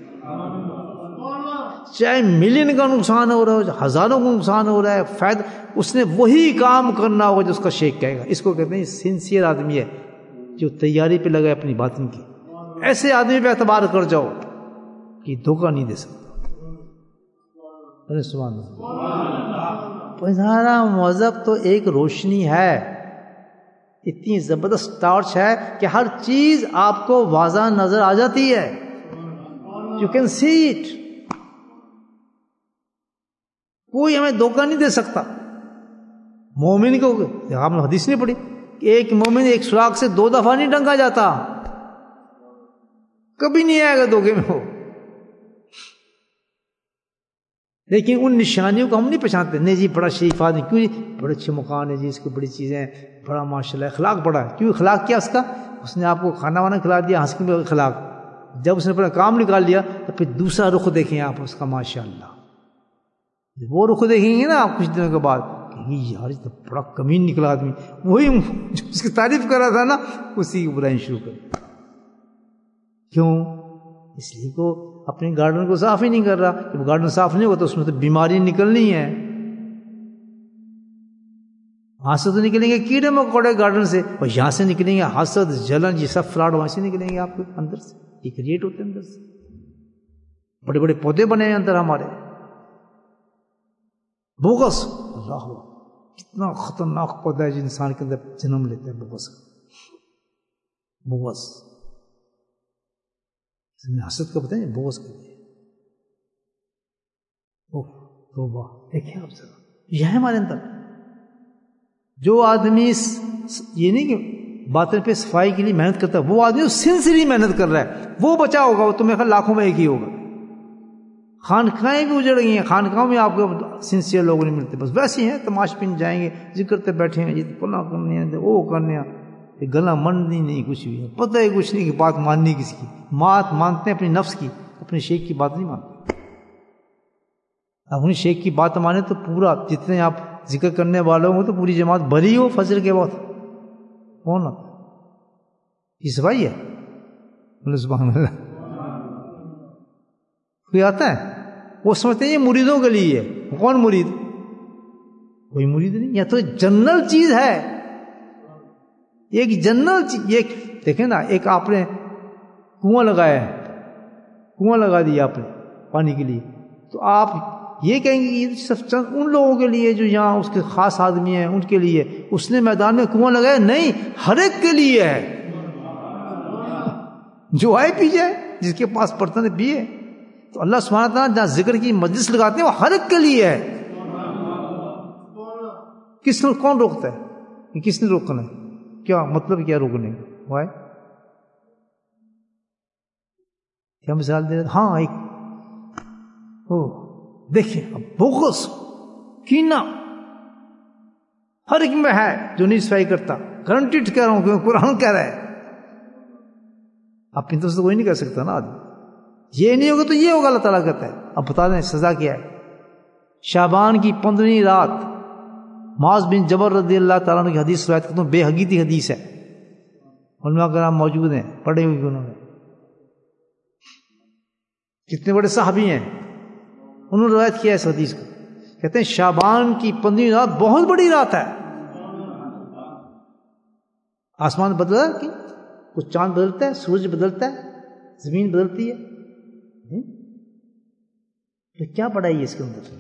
A: چاہے ملین کا نقصان ہو رہا ہو, ہزاروں کا نقصان ہو رہا ہے, فائدہ اس نے وہی کام کرنا ہوگا جو اس کا شیخ کہے گا. اس کو کہتے ہیں سنسیئر آدمی ہے جو تیاری پہ لگا ہے اپنی باطن کی. ایسے آدمی پہ اعتبار کر جاؤ کہ دھوکہ نہیں دے سکتا. سبحان اللہ. ہمارا مذہب تو ایک روشنی ہے, اتنی زبردست ٹارچ ہے کہ ہر چیز آپ کو واضح نظر آ جاتی ہے. You can see it. کوئی ہمیں دھوکہ نہیں دے سکتا. مومن کو آپ نے حدیث نہیں پڑھی کہ ایک مومن ایک سوراخ سے دو دفعہ نہیں ڈنگا جاتا, کبھی نہیں آئے گا دھوکے میں وہ. لیکن ان نشانیوں کو ہم نہیں پہچانتے. نہیں جی بڑا شریف آدمی, کیوں جی بڑے اچھے مکان ہے جی, اس کو بڑی چیزیں ہیں, بڑا ماشاءاللہ اخلاق بڑا ہے. کیوں اخلاق کیا اس کا؟ اس نے آپ کو کھانا وانا کھلا دیا, ہنس کے اخلاق. جب اس نے اپنا کام نکال لیا تو پھر دوسرا رخ دیکھیں آپ اس کا, ماشاءاللہ. وہ رخ دیکھیں گے نا آپ کچھ دنوں کے بعد کہ یار یہ تو بڑا کمین نکلا آدمی. وہی جو اس کی تعریف کر رہا تھا نا اسی کی برائی شروع کر. کیوں؟ اس لیے کو اپنے گارڈن کو صاف ہی نہیں کر رہا. جب گارڈن صاف نہیں ہوگا تو اس میں تو بیماری نکلنی ہے. وہاں سے تو نکلیں گے کیڑے مکوڑے گارڈن سے, اور یہاں سے نکلیں گے حسد جلن, یہ سب فراڈ وہاں سے نکلیں گے آپ کے اندر سے. یہ کریٹ ہوتے ہیں اندر سے. بڑے بڑے پودے بنے ہیں اندر ہمارے. بغض, اللہ کتنا خطرناک پودا ہے جو انسان کے اندر جنم لیتے ہیں. بغض بغض حسد کا بتائیں, بغض کے لیے. توبہ. دیکھیں آپ ذرا, یہ ہے ہمارے اندر. جو آدمی یہ نہیں کہ باطن پہ صفائی کے لیے محنت کرتا ہے, وہ آدمی سنسیئرلی محنت کر رہا ہے, وہ بچا ہوگا. وہ تمہیں لاکھوں میں ایک ہی ہوگا. خانقاہیں بھی اجڑ گئی ہیں, خانقاہوں میں آپ کو سنسیئر لوگ نہیں ملتے. بس ویسے ہیں, تماش پن جائیں گے, ذکر تے بیٹھے ہیں, یہ پلا کرنے ہیں, وہ کرنے ہیں, گلا منڈنی نہیں, کچھ بھی پتہ ہے کچھ نہیں کہ بات ماننی کس کی. بات مانتے ہیں اپنی نفس کی, اپنے شیخ کی بات نہیں مانتے. اپنی شیخ کی بات مانے تو پورا جتنے آپ ذکر کرنے والوں ہو تو پوری جماعت بھری ہو فجر کے بعد. کون آتا یہ صفائی ہے؟ بولے سبحان اللہ. کوئی آتا ہے وہ سمجھتے ہیں یہ مریدوں کے لیے ہے. کون مرید؟ کوئی مرید نہیں. یہ تو جنرل چیز ہے, ایک جنرل چیز. ایک دیکھیں نا, ایک آپ نے کنواں لگایا ہے, کنواں لگا دیا آپ نے پانی کے لیے, تو آپ یہ کہیں گے یہ صرف چند ان لوگوں کے لیے جو یہاں اس کے خاص آدمی ہیں ان کے لیے. اس نے میدان میں کنواں لگایا نہیں, ہر ایک کے لیے ہے. جو آئے پی جائے, جس کے پاس برتن ہے پیے. تو اللہ سبحانہ تعالیٰ جہاں ذکر کی مجلس لگاتے ہیں وہ ہر ایک کے لیے ہے. کس نے, کون روکتا ہے, کس نے روکنا ہے؟ کیا مطلب کیا روکنے کا؟ کیا مثال دے رہا؟ ہاں ایک او دیکھیں, اب بغض کینہ ہر ایک میں ہے جو نہیں صفائی کرتا. گارنٹیڈ کہہ رہا ہوں کہ قرآن کہہ رہا ہے. اپنی طرف سے کوئی نہیں کر سکتا نا آدمی. یہ نہیں ہوگا تو یہ ہوگا, اللہ تعالیٰ کہتا ہے. اب بتا دیں سزا کیا ہے. شعبان کی پندرہویں رات, معاذ بن جبل رضی اللہ تعالیٰ عنہ کی حدیث روایت کرتا ہوں, بے حقیقی حدیث ہے, علماء کرام موجود ہیں, پڑھے ہوئے انہوں نے. کتنے بڑے صحابی ہیں, انہوں نے روایت کیا اس حدیث کو. کہتے ہیں شعبان کی پندرہویں رات بہت بڑی رات ہے. آسمان بدلا کہ کچھ چاند بدلتا ہے, سورج بدلتا ہے, زمین بدلتی ہے, تو کیا بڑائی ہے اس کے اندر,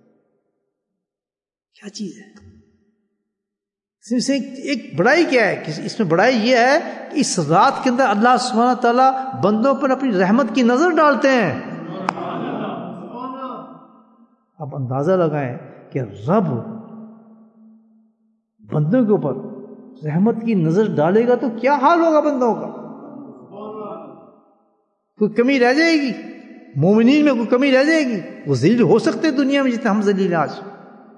A: کیا چیز ہے اس میں؟ ایک بڑائی کیا ہے کہ اس میں بڑائی یہ ہے کہ اس رات کے اندر اللہ سبحانہ تعالیٰ بندوں پر اپنی رحمت کی نظر ڈالتے ہیں. اب اندازہ لگائیں کہ رب بندوں کے اوپر رحمت کی نظر ڈالے گا تو کیا حال ہوگا بندوں کا. کوئی کمی رہ جائے گی مومنین میں, کوئی کمی رہ جائے گی؟ وہ ذلیل ہو سکتے دنیا میں جتنے ہم ذلیل ہیں آج,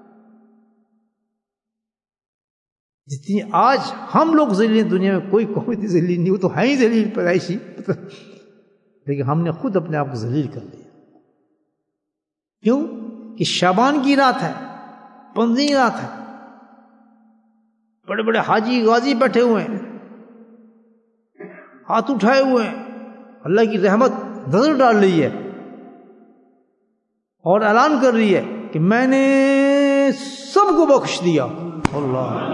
A: جتنی آج ہم لوگ ذلیل ہیں دنیا میں کوئی قوم اتنی ذلیل نہیں, وہ تو ہے ہی ذلیل پیدائشی, لیکن ہم نے خود اپنے آپ کو ذلیل کر لیا. کیوں کہ شعبان کی رات ہے, پندرہویں رات ہے, بڑے بڑے حاجی غازی بیٹھے ہوئے ہیں, ہاتھ اٹھائے ہوئے ہیں, اللہ کی رحمت نظر ڈال رہی ہے اور اعلان کر رہی ہے کہ میں نے سب کو بخش دیا. اللہ,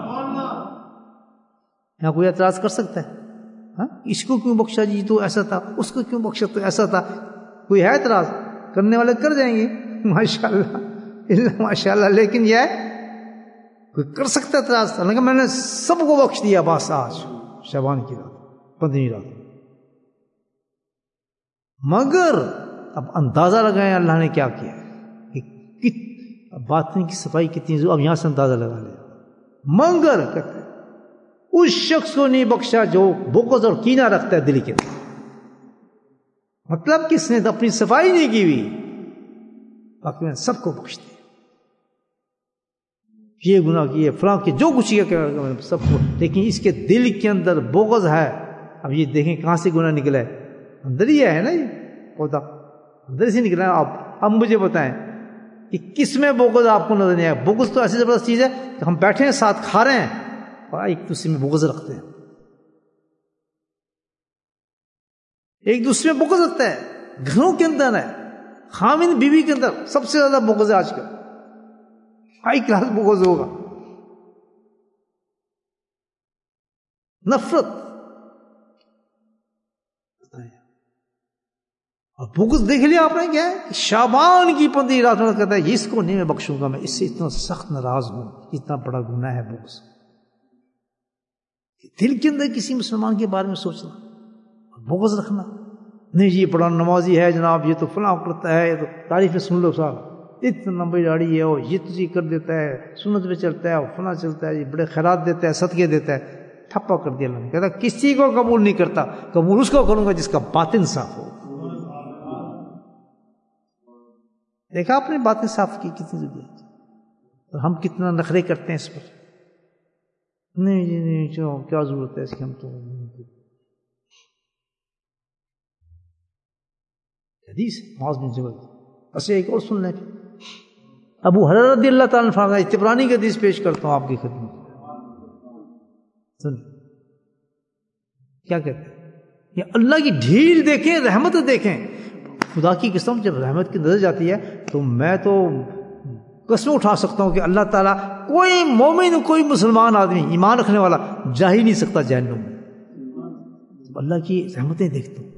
A: یہاں کوئی اعتراض کر سکتا ہے؟ ہاں اس کو کیوں بخشا جی, تو ایسا تھا, اس کو کیوں بخشا تو ایسا تھا. کوئی ہے اعتراض؟ کرنے والے کر جائیں گے ماشاء اللہ ماشاء اللہ, لیکن یہ ہے کوئی کر سکتا ہے اعتراض؟ اللہ کہ میں نے سب کو بخش دیا بس آج شعبان کی رات, پندرہویں رات. مگر اب اندازہ لگائیں اللہ نے کیا کیا ہے, کہ باطن کی صفائی کتنی ضرور. اب یہاں سے اندازہ لگا لیں. مگر کہتے ہیں اس شخص کو نہیں بخشا جو بغض اور کینہ رکھتا ہے دل کے اندر. مطلب کس نے اپنی صفائی نہیں کی ہوئی, باقی میں سب کو بخش دیا. یہ گناہ کیے, فلاں کے, جو کچھ کیا سب کو, لیکن اس کے دل کے اندر بغض ہے. اب یہ دیکھیں کہاں سے گناہ نکلا ہے, اندر ہی ہے نا, یہ پودا اندر سے نکلا ہے. آپ اب مجھے بتائیں کہ کس میں بغض آپ کو نظر نہیں آیا؟ بغض تو ایسی زبردست چیز ہے کہ ہم بیٹھے ہیں ساتھ کھا رہے ہیں اور ایک دوسرے میں بغض رکھتے ہیں, ایک دوسرے میں بغض رکھتا ہے. گھروں کے اندر ہے, خاوند بیوی کے اندر سب سے زیادہ بغض ہے آج کل, ہائی کلاس بغض ہوگا, نفرت. اور بغض دیکھ لیا آپ نے کیا ہے کہ شعبان کی پندرہویں رات میں کہتا ہے اس کو نہیں میں بخشوں گا, میں اس سے اتنا سخت ناراض ہوں. اتنا بڑا گناہ ہے بغض. دل کے اندر کسی مسلمان کے بارے میں سوچنا, بغض رکھنا, نہیں جی بڑا نمازی ہے جناب, یہ تو فلاں کرتا ہے, یہ تو تعریفیں سن لو صاحب, اتنا لمبی داڑھی ہے, وہ یہ تو جی کر دیتا ہے, سنت پہ چلتا ہے, وہ فلاں چلتا ہے, یہ بڑے خیرات دیتا ہے, صدقے دیتا ہے. ٹھپا کر دیا اللہ نے. کہتا کسی کو قبول نہیں کرتا, قبول اس کو کروں گا جس کا باطن صاف ہو. دیکھا آپ نے باتیں صاف کی کتنی ضروری ہے, اور ہم کتنا نخرے کرتے ہیں اس پر. نہیں جی نہیں چلو کیا ضرورت ہے اس کی, ہم تو حدیث معاذ بن جبل. بس ایک اور سن لیں. ابو ہریرہ رضی اللہ تعالیٰ عنہ فرماتے ہیں, طبرانی کی حدیث پیش کرتا ہوں آپ کی خدمت. سن کیا کہتے ہیں, یہ اللہ کی ڈھیل دیکھیں, رحمت دیکھیں. خدا کی قسم جب رحمت کی نظر جاتی ہے تو میں تو قسم اٹھا سکتا ہوں کہ اللہ تعالیٰ کوئی مومن, کوئی مسلمان آدمی ایمان رکھنے والا جا ہی نہیں سکتا جہنم میں. اللہ کی رحمتیں دیکھتا ہوں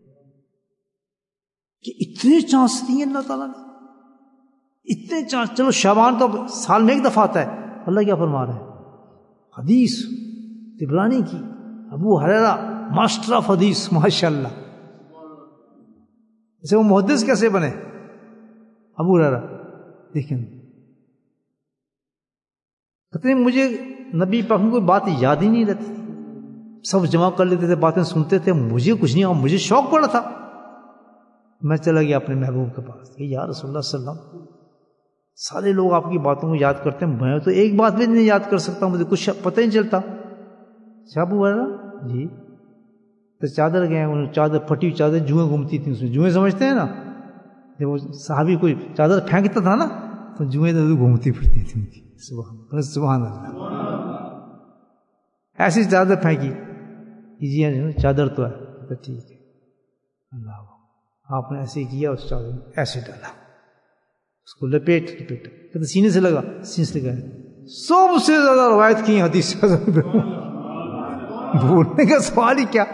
A: کہ اتنے چانس دیے اللہ تعالیٰ نے, اتنے چانس. چلو شعبان تو سال میں ایک دفعہ آتا ہے, اللہ کیا فرما رہا ہے؟ حدیث طبرانی کی, ابو ہریرہ ماسٹر آف حدیث ماشاء اللہ. جیسے وہ محدث کیسے بنے ابو ہریرہ, دیکھیں کہتے ہیں مجھے نبی پاک کی کوئی بات یاد ہی نہیں رہتی, سب جمع کر لیتے تھے, باتیں سنتے تھے, مجھے کچھ نہیں, اور مجھے شوق پڑا تھا. میں چلا گیا اپنے محبوب کے پاس کہ یا رسول اللہ صلی اللہ علیہ وسلم, سارے لوگ آپ کی باتوں کو یاد کرتے ہیں, میں تو ایک بات بھی نہیں یاد کر سکتا, مجھے کچھ پتہ نہیں چلتا. ابو ہریرہ جی تو چادر گئے ان چادر پھٹی چادر جوئیں گھومتی تھیں اس میں، جوئیں سمجھتے ہیں نا، جب وہ صحابی کوئی چادر پھینکتا تھا نا تو جوئیں تو گھومتی پھرتی تھیں. سبحان سبحان اللہ. ایسی چادر پھینکی جی چادر تو ہے تو ٹھیک ہے، اللہ آپ نے ایسے کیا، اس چادر میں ایسے ڈالا، اس کو لپیٹ لپیٹ کہتے سینے سے لگا، سینے سے لگا. سب سے زیادہ روایت کی حدیث بھولنے کا سوال ہی کیا.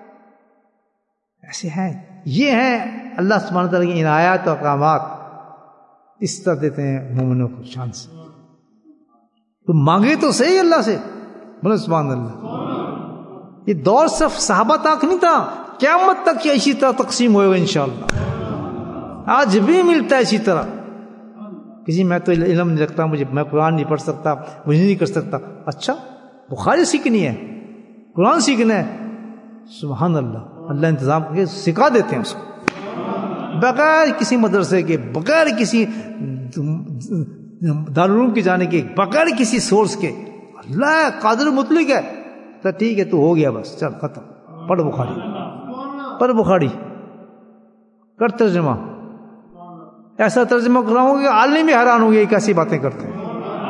A: ایسے ہیں، یہ ہیں اللہ سبحانہ تعالیٰ کی عنایات اور احکامات، اس طرح دیتے ہیں مومنوں کو شان سے. تو مانگے تو صحیح اللہ سے، بولے سبحان اللہ. یہ دور صرف صحابہ تک نہیں تھا، قیامت تک یہ اسی طرح تقسیم ہوئے گا انشاءاللہ. آج بھی ملتا ہے اسی طرح. کسی میں تو علم نہیں رکھتا، مجھے میں قرآن نہیں پڑھ سکتا، مجھے نہیں کر سکتا. اچھا بخاری سیکھنی ہے، قرآن سیکھنا ہے، سبحان اللہ، اللہ انتظام کر کے سکھا دیتے ہیں اس کو، بغیر کسی مدرسے کے، بغیر کسی دارالعلوم کے جانے کے، بغیر کسی سورس کے. اللہ قادر مطلق ہے. تو ٹھیک ہے تو ہو گیا بس، چل ختم، پڑھ بخاری، پڑھ بخاری، کر ترجمہ. ایسا ترجمہ کراؤں گے عالم بھی حیران ہوں گے کیسی باتیں کرتے ہیں.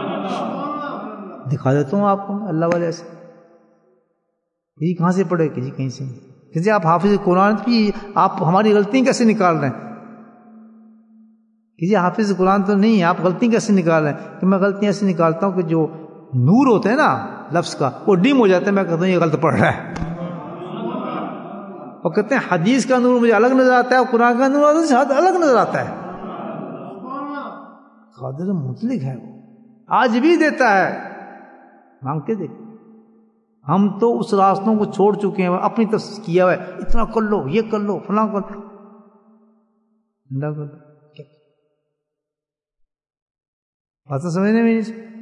A: دکھا دیتا ہوں آپ کو اللہ والے ایسے. یہ کہاں سے پڑھے کہ جی کہیں سے نہیں. کہ آپ حافظ قرآن کی آپ ہماری غلطیاں کیسے نکال رہے ہیں کہ جی حافظ قرآن تو نہیں، آپ غلطی کیسے نکال رہے ہیں؟ کہ میں غلطیاں ایسے نکالتا ہوں کہ جو نور ہوتا ہے نا لفظ کا وہ ڈیم ہو جاتا ہے، میں کہتا ہوں یہ غلط پڑھ رہا ہے. اور کہتے ہیں حدیث کا نور مجھے الگ نظر آتا ہے اور قرآن کا نور الگ نظر آتا ہے. قادر مطلق ہے، وہ آج بھی دیتا ہے، مانگ کے دیکھ. ہم تو اس راستوں کو چھوڑ چکے ہیں، اپنی طرف کیا ہوا ہے، اتنا کر لو، یہ کر لو، فلاں کر لو. اللہ کر بات سمجھنے میں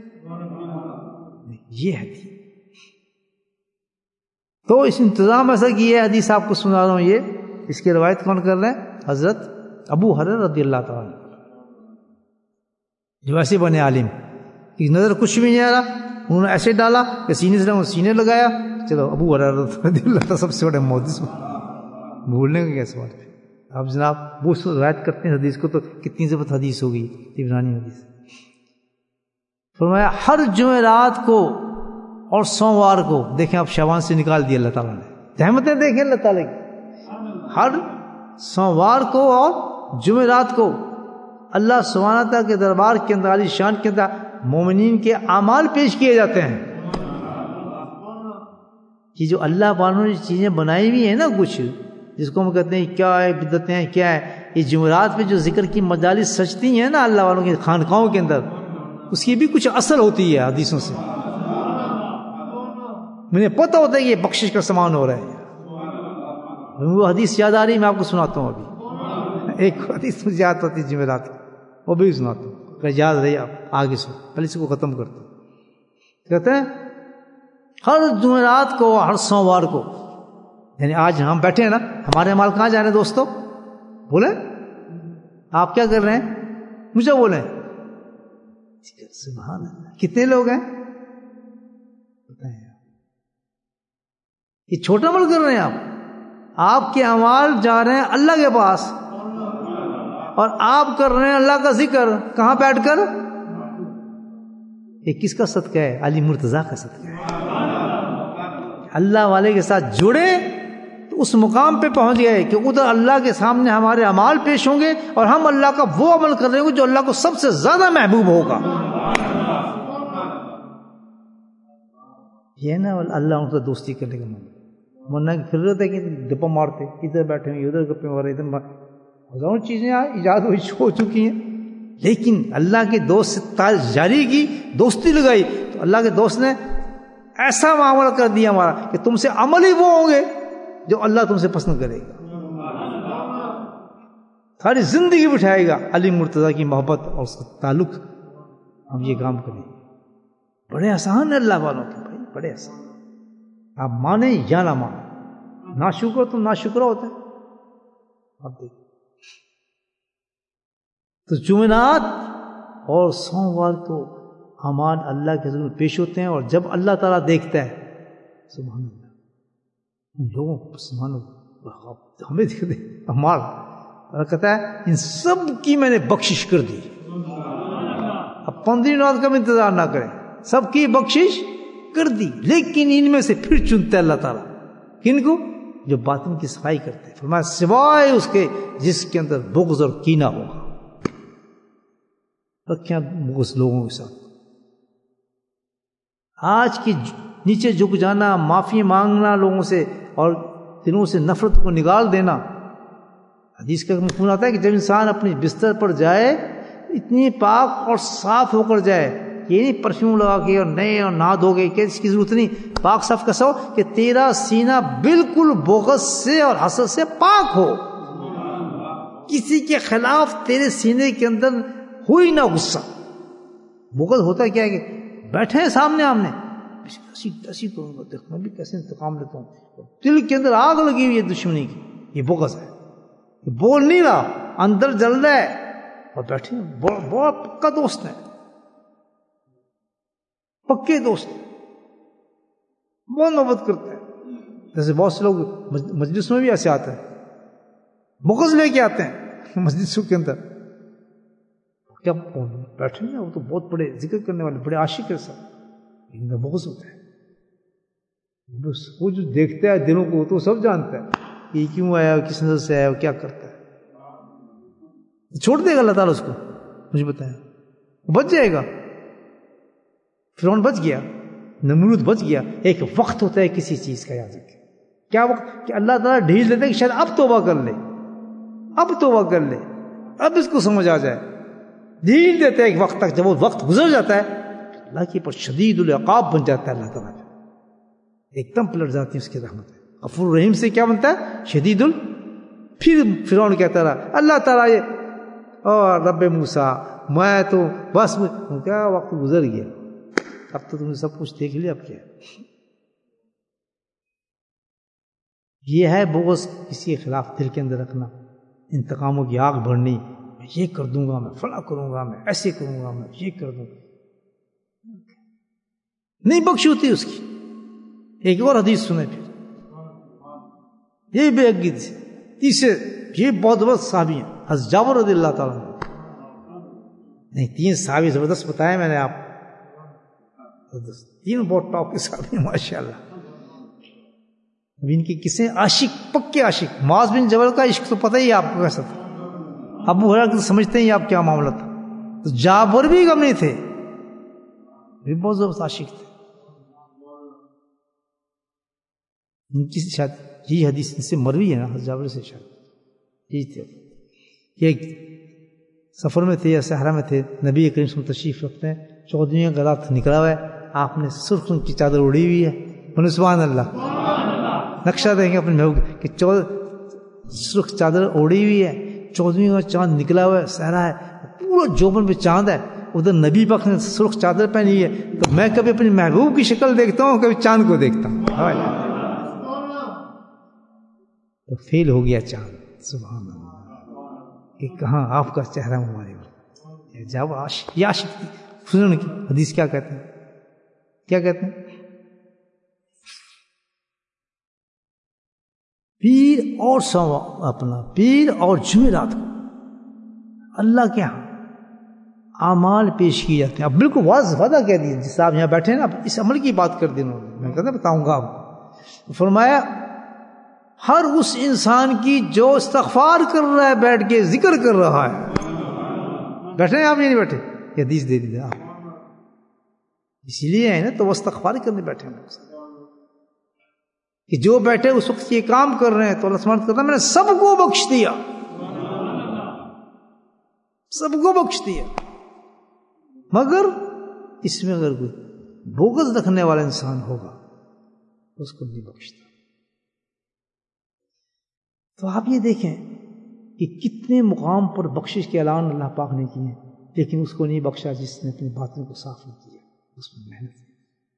A: یہ ہے. تو اس انتظام ایسا کیا ہے، حدیث آپ کو سنا رہا ہوں. یہ اس کی روایت کون کر رہے ہیں؟ حضرت ابو ہریرہ رضی اللہ تعالیٰ جو ایسے بنے عالم کہ نظر کچھ بھی نہیں آ رہا، انہوں نے ایسے ڈالا کہ سینے سے سینے لگایا. چلو ابو ہریرہ رضی اللہ تعالیٰ سب سے بڑے محدث، بھولنے کا کیا سوال ہے. آپ جناب وہ روایت کرتے ہیں حدیث کو تو کتنی زبردست حدیث ہوگی، عبرانی حدیث. فرمایا ہر جمعرات کو اور سوموار کو، دیکھیں آپ شعبان سے نکال دیا اللہ تعالیٰ نے، رحمتیں دیکھیں اللہ تعالیٰ کی. ہر سوموار کو اور جمعرات کو اللہ سبحانہ تعالیٰ کے دربار کے اندر، عالی شان کے اندر مومنین کے اعمال پیش کیے جاتے ہیں. کہ جو اللہ والوں نے چیزیں بنائی ہوئی ہیں نا کچھ، جس کو ہم کہتے ہیں کیا ہے بدعتیں ہیں کیا ہے، یہ جمعرات پہ جو ذکر کی مجالس سجتی ہیں نا اللہ والوں کی خانقاہوں کے اندر، اس کی بھی کچھ اثر ہوتی ہے حدیثوں سے. مجھے پتہ ہوتا ہے کہ یہ بخشش کا سامان ہو رہا ہے. وہ حدیث یاد آ رہی میں آپ کو سناتا ہوں. ابھی ایک حدیث مجھے یاد آتی ہے جمعرات کی، وہ بھی سناتا ہوں اگر یاد رہی آپ آگے سے. پہلے اس کو ختم کرتے ہیں. کہتے ہیں ہر جمعرات کو ہر سوموار کو، یعنی آج ہم بیٹھے ہیں نا، ہمارے مال کہاں جا رہے ہیں دوستو؟ بولیں آپ کیا کر رہے ہیں؟ مجھے بولیں. سبحان اللہ، کتنے لوگ ہیں؟ یہ چھوٹا عمل کر رہے ہیں آپ. آپ کے اعمال جا رہے ہیں اللہ کے پاس، اور آپ کر رہے ہیں اللہ کا ذکر کہاں بیٹھ کر؟ یہ کس کا صدقہ ہے؟ علی مرتضیٰ کا صدقہ ہے. اللہ والے کے ساتھ جڑے تو اس مقام پہ پہنچ گئے کہ ادھر اللہ کے سامنے ہمارے اعمال پیش ہوں گے اور ہم اللہ کا وہ عمل کر رہے ہوں گے جو اللہ کو سب سے زیادہ محبوب ہوگا. یہ نا اللہ ان سے دوستی کرنے کا من، ورنہ پھر رہتا ہے کہ گپا مارتے، ادھر بیٹھے ہوئے ادھر گپے مار رہے، ادھر ہزاروں چیزیں ایجاد ہو چکی ہیں. لیکن اللہ کے دوست سے جاری کی، دوستی لگائی، تو اللہ کے دوست نے ایسا معاملہ کر دیا ہمارا کہ تم سے عمل ہی وہ ہوں گے جو اللہ تم سے پسند کرے گا. ساری زندگی بٹھائے گا علی مرتضیٰ کی محبت اور اس کا تعلق. ہم یہ کام کریں، بڑے آسان ہے اللہ والوں کے بھائی، بڑے آسان. آپ مانیں یا نہ مانیں، نا شکر تو نا شکر ہوتا ہے. آپ دیکھ تو جمعرات اور سوموار کو اعمال اللہ کے حضور پیش ہوتے ہیں، اور جب اللہ تعالیٰ دیکھتا ہے، سبحان اللہ، لوگوں مسلمانوں ہمیں دیکھ دے امال اور کہتا ہے ان سب کی میں نے بخشش کر دی. اب پندرہ رات کا بھی انتظار نہ کریں, سب کی بخشش کر دی, لیکن ان میں سے پھر چنتا ہے اللہ تعالیٰ کن کو؟ جو باطن کی صفائی کرتے ہیں. فرمایا سوائے اس کے جس کے اندر بغض اور کینہ ہوگا. رکھیں بغض لوگوں کے ساتھ. آج کی نیچے جھک جانا, معافی مانگنا لوگوں سے اور دلوں سے نفرت کو نکال دینا. حدیث کا مفہوم آتا ہے کہ جب انسان اپنی بستر پر جائے اتنی پاک اور صاف ہو کر جائے, یہ نہیں پرفیوم لگا کے اور نئے اور نہا دھو گے, کہ اس کی ضرورت نہیں. پاک صاف کیسا ہو کہ تیرا سینہ بالکل بغض سے اور حسد سے پاک ہو, کسی کے خلاف تیرے سینے کے اندر ہوئی نہ غصہ. بغض ہوتا کیا ہے کہ بیٹھے ہیں سامنے آمنے, ایسی ایسی کروں گا, دیکھ میں بھی کیسے انتقام لیتا ہوں, دل کے اندر آگ لگی ہوئی ہے دشمنی کی. یہ بغض ہے, بول نہیں رہا, اندر جل رہا ہے, اور بیٹھے بڑا پکا دوست ہے, پکے دوست, بہت محبت کرتے ہیں. جیسے بہت سے لوگ مجلس میں بھی ایسے آتے ہیں, بغض لے کے آتے ہیں مجلسوں کے اندر. کیا بیٹھے ہیں, وہ تو بہت بڑے ذکر کرنے والے بڑے عاشق ہیں سب, لیکن بغض ہوتا ہے. بس وہ جو دیکھتا ہے دلوں کو تو سب جانتا ہے یہ کیوں آیا, کس نظر سے آیا, کیا کرتا ہے. چھوڑ دے گا اللہ تعالیٰ اس کو, مجھے بتایا بچ جائے گا. فرعون بچ گیا, نمرود بچ گیا. ایک وقت ہوتا ہے کسی چیز کا, یاد رکھیں. کیا وقت؟ کہ اللہ تعالیٰ ڈھیل دیتا ہے کہ شاید اب توبہ کر لے, اب توبہ کر لے, اب اس کو سمجھ آ جائے. ڈھیل دیتا ہے ایک وقت تک, جب وہ وقت گزر جاتا ہے اللہ کے پر شدید العقاب بن جاتا ہے. اللہ تعالیٰ ایک دم پلٹ جاتی ہے اس کی رحمت. غفور الرحیم سے کیا بنتا ہے؟ شدید ال. پھر فرعون کہتا رہا اللہ تعالیٰ یہ اور رب موسیٰ میں تو بس کیا وقت گزر گیا, اب تو تم نے سب کچھ دیکھ لیا, اب کیا. یہ ہے بغض, کسی کے خلاف دل کے اندر رکھنا, انتقاموں کی آگ بھرنی. میں یہ کر دوں گا, میں فلاں کروں گا, میں ایسے کروں گا, میں یہ کر دوں گا. نہیں بخش ہوتی اس کی. ایک اور حدیث سنیں پھر, یہ بے عقیدگی سے. تیسرے یہ بہت بہت صحابی ہیں, حضرت جابر رضی اللہ تعالیٰ عنہ. نہیں تین صحابی زبردست بتائے میں نے آپ, تین بہت ٹاپ کے صحابی ہیں ماشاء اللہ. اب ان کی کسے عاشق, پکے عاشق. معاذ بن جبل کا عشق تو پتہ ہی آپ کو کیسا تھا, ابو ہریرہ تو سمجھتے ہیں آپ کیا معاملہ تھا. تو جابر بھی کم نہیں تھے, بھی بہت زبردست عاشق تھے. ان کی شاید یہ حدیث ان سے مروی ہے نا, حضرت جابر سے شاید یہ تھے کہ سفر میں تھے یا صحرا میں تھے, نبی کریم صلی اللہ علیہ وسلم تشریف رکھتے ہیں, چودھویں کا رات نکلا ہوا ہے, آپ نے سرخ رنگ کی چادر اڑی ہوئی ہے. سبحان اللہ, نقشہ دیں گے اپنے محبوب کہ سرخ چادر اڑی ہوئی ہے, چودھویں کا چاند نکلا ہوا ہے, صحرا ہے, پورا جوبن پہ چاند ہے, ادھر نبی پاک نے سرخ چادر پہنی ہے. تو میں کبھی اپنی محبوب کی شکل دیکھتا ہوں, کبھی چاند کو دیکھتا ہوں. تو فیل ہو گیا چاند. سبحان اللہ, کہ کہاں آپ کا چہرہ مبارک. جب عاشق, یہ عاشق تھی. سنو کی حدیث کیا کہتے ہیں, کیا کہتے ہیں, پیر اور سو اپنا پیر اور جمعرات کو اللہ کے ہاں اعمال پیش کیے جاتے ہیں. اب بالکل واضح وعدہ کہہ دیے, جس آپ یہاں بیٹھے ہیں نا, اس عمل کی بات کر دی انہوں نے, میں کہتا بتاؤں گا آپ کو. فرمایا ہر اس انسان کی جو استغفار کر رہا ہے, بیٹھ کے ذکر کر رہا ہے. بیٹھے ہیں آپ یا نہیں بیٹھے, یہ حدیث دے دی آپ, اسی لیے ہے نا, تو وہ استغفار کرنے بیٹھے ہیں کہ جو بیٹھے اس وقت یہ کام کر رہے ہیں, تو اللہ سبحانہ کرتا میں نے سب کو بخش دیا, سب کو بخش دیا. مگر اس میں اگر کوئی بغض رکھنے والا انسان ہوگا اس کو نہیں بخشتا. تو آپ یہ دیکھیں کہ کتنے مقام پر بخشش کے اعلان اللہ پاک نے کیے, لیکن اس کو نہیں بخشا جس نے اپنے باطن کو صاف نہیں کیا, اس میں محنت کی.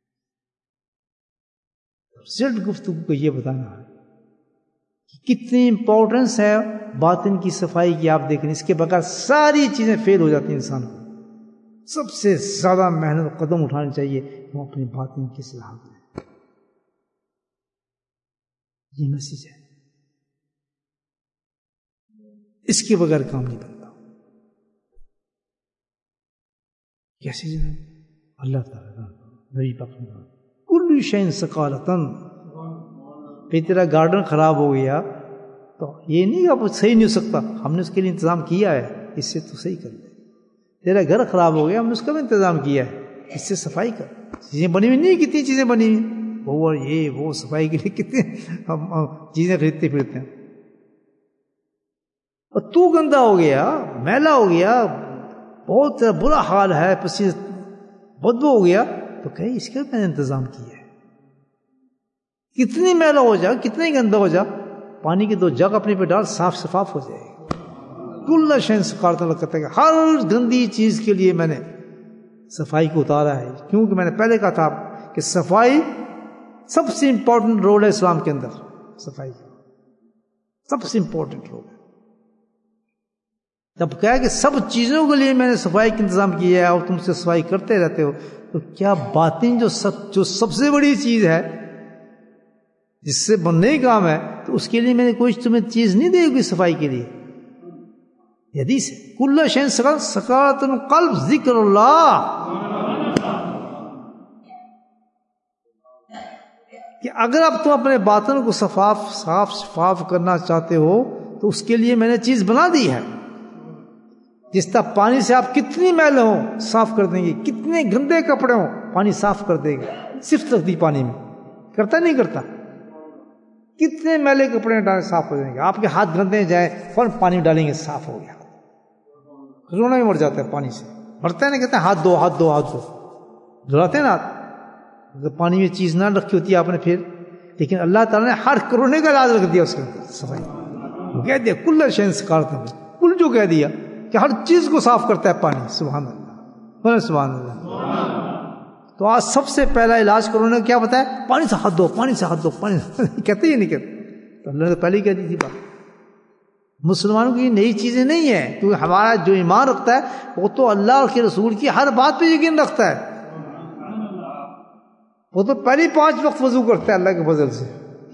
A: صرف گفتگو کو یہ بتانا ہے کہ کتنی امپورٹنس ہے باطن کی صفائی کی. آپ دیکھیں اس کے بغیر ساری چیزیں فیل ہو جاتی ہیں. انسان کو سب سے زیادہ محنت قدم اٹھانی چاہیے وہ اپنے باطن کی اصلاح میں. یہ میسج ہے. اس کے بغیر کام نہیں بنتا. کیسے جناب؟ اللہ تعالیٰ نبی پاک نے کہا کل شیء ثقالتن. پھر تیرا گارڈن خراب ہو گیا تو یہ نہیں کہ اب صحیح نہیں ہو سکتا، ہم نے اس کے لیے انتظام کیا ہے، اس سے تو صحیح کر لے. تیرا گھر خراب ہو گیا، ہم نے اس کا بھی انتظام کیا ہے، اس سے صفائی کر. چیزیں بنی ہوئی نہیں، کتنی چیزیں بنی ہوئی، وہ یہ وہ صفائی کے لیے کتنے ہم چیزیں خریدتے پھرتے ہیں. اور تو گندا ہو گیا، میلا ہو گیا، بہت برا حال ہے، پسی بدبو ہو گیا، تو کہ اس کا میں نے انتظام کیا ہے. کتنی میلا ہو جا، کتنا ہی گندا ہو جا، پانی کی دو جگ اپنے پہ ڈال، صاف شفاف ہو جائے گا. کل شیء ثقالتن کہتا ہے کہ ہر گندی چیز کے لیے میں نے صفائی کو اتارا ہے. کیونکہ میں نے پہلے کہا تھا کہ صفائی سب سے امپورٹنٹ رول ہے اسلام کے اندر. صفائی سب سے امپورٹنٹ رول ہے. جب کہا کہ سب چیزوں کے لیے میں نے صفائی کا انتظام کیا ہے اور تم سے صفائی کرتے رہتے ہو، تو کیا باطن جو سب جو سب سے بڑی چیز ہے جس سے بننے کا کام ہے، تو اس کے لیے میں نے کوئی تمہیں چیز نہیں دے گی صفائی کے لیے. حدیث ہے کل شیء ثقالتن قلب ذکر اللہ. کہ اگر اب تم اپنے باطن کو صفاف صاف شفاف کرنا چاہتے ہو تو اس کے لیے میں نے چیز بنا دی ہے. جس طرح پانی سے آپ کتنی میل ہوں صاف کر دیں گے، کتنے گندے کپڑے ہوں پانی صاف کر دے گا. صرف رکھ دی پانی میں، کرتا نہیں کرتا. کتنے میلے کپڑے ڈالیں صاف ہو جائیں گے. آپ کے ہاتھ گندے جائیں فوراً پانی میں ڈالیں گے، صاف ہو گیا. رونا بھی مر جاتا ہے پانی سے، مرتا ہے نا، کہتے ہیں ہاتھ دو ہاتھ دو ہاتھ دو دھلاتے ہیں نا ہاتھ. پانی میں چیز نہ رکھی ہوتی ہے آپ نے پھر، لیکن اللہ تعالیٰ نے ہر کرونے کا علاج رکھ دیا اس کے اندر. صفائی کہہ دیا کل شیء ثقالتن، کل جو کہہ دیا کہ ہر چیز کو صاف کرتا ہے پانی. سبحان اللہ سبحان اللہ. تو آج سب سے پہلا علاج کرونا کیا بتایا؟ پانی سے ہاتھ دو، پانی سے ہاتھ دو، پانی کہتے ہی نہیں کہتے. تو اللہ نے پہلے ہی کہہ دی تھی بات. مسلمانوں کی نئی چیزیں نہیں ہیں، کیونکہ ہمارا جو ایمان رکھتا ہے وہ تو اللہ اور کے رسول کی ہر بات پہ یقین رکھتا ہے. وہ تو پہلی پانچ وقت وضو کرتا ہے اللہ کے فضل سے.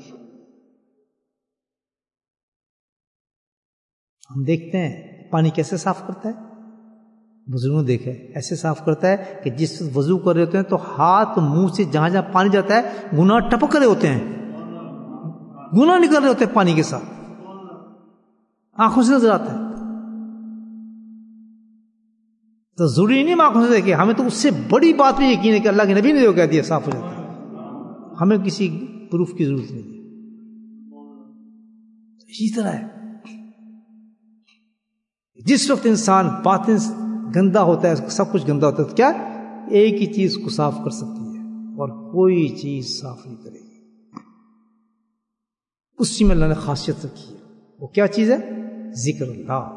A: ہم دیکھتے ہیں پانی کیسے صاف کرتا ہے. بزرگوں نے دیکھا ہے ایسے صاف کرتا ہے کہ جس وقت وضو کر رہے ہوتے ہیں تو ہاتھ منہ سے جہاں جہاں پانی جاتا ہے گناہ ٹپک رہے ہوتے ہیں، گناہ نکل رہے ہوتے ہیں پانی کے ساتھ، آنکھوں سے نظر آتا ہے. تو ضروری نہیں آنکھوں سے دیکھے، ہمیں تو اس سے بڑی بات بھی یقین ہے کہ اللہ کے نبی نے جو کہہ دیا صاف ہو جاتا ہے. ہمیں کسی پروف کی ضرورت نہیں ہے. اسی طرح ہے جس وقت انسان باطن گندا ہوتا ہے، سب کچھ گندا ہوتا ہے، تو کیا ایک ہی چیز کو صاف کر سکتی ہے اور کوئی چیز صاف نہیں کرے گی. اسی میں اللہ نے خاصیت رکھی ہے. وہ کیا چیز ہے؟ ذکر اللہ.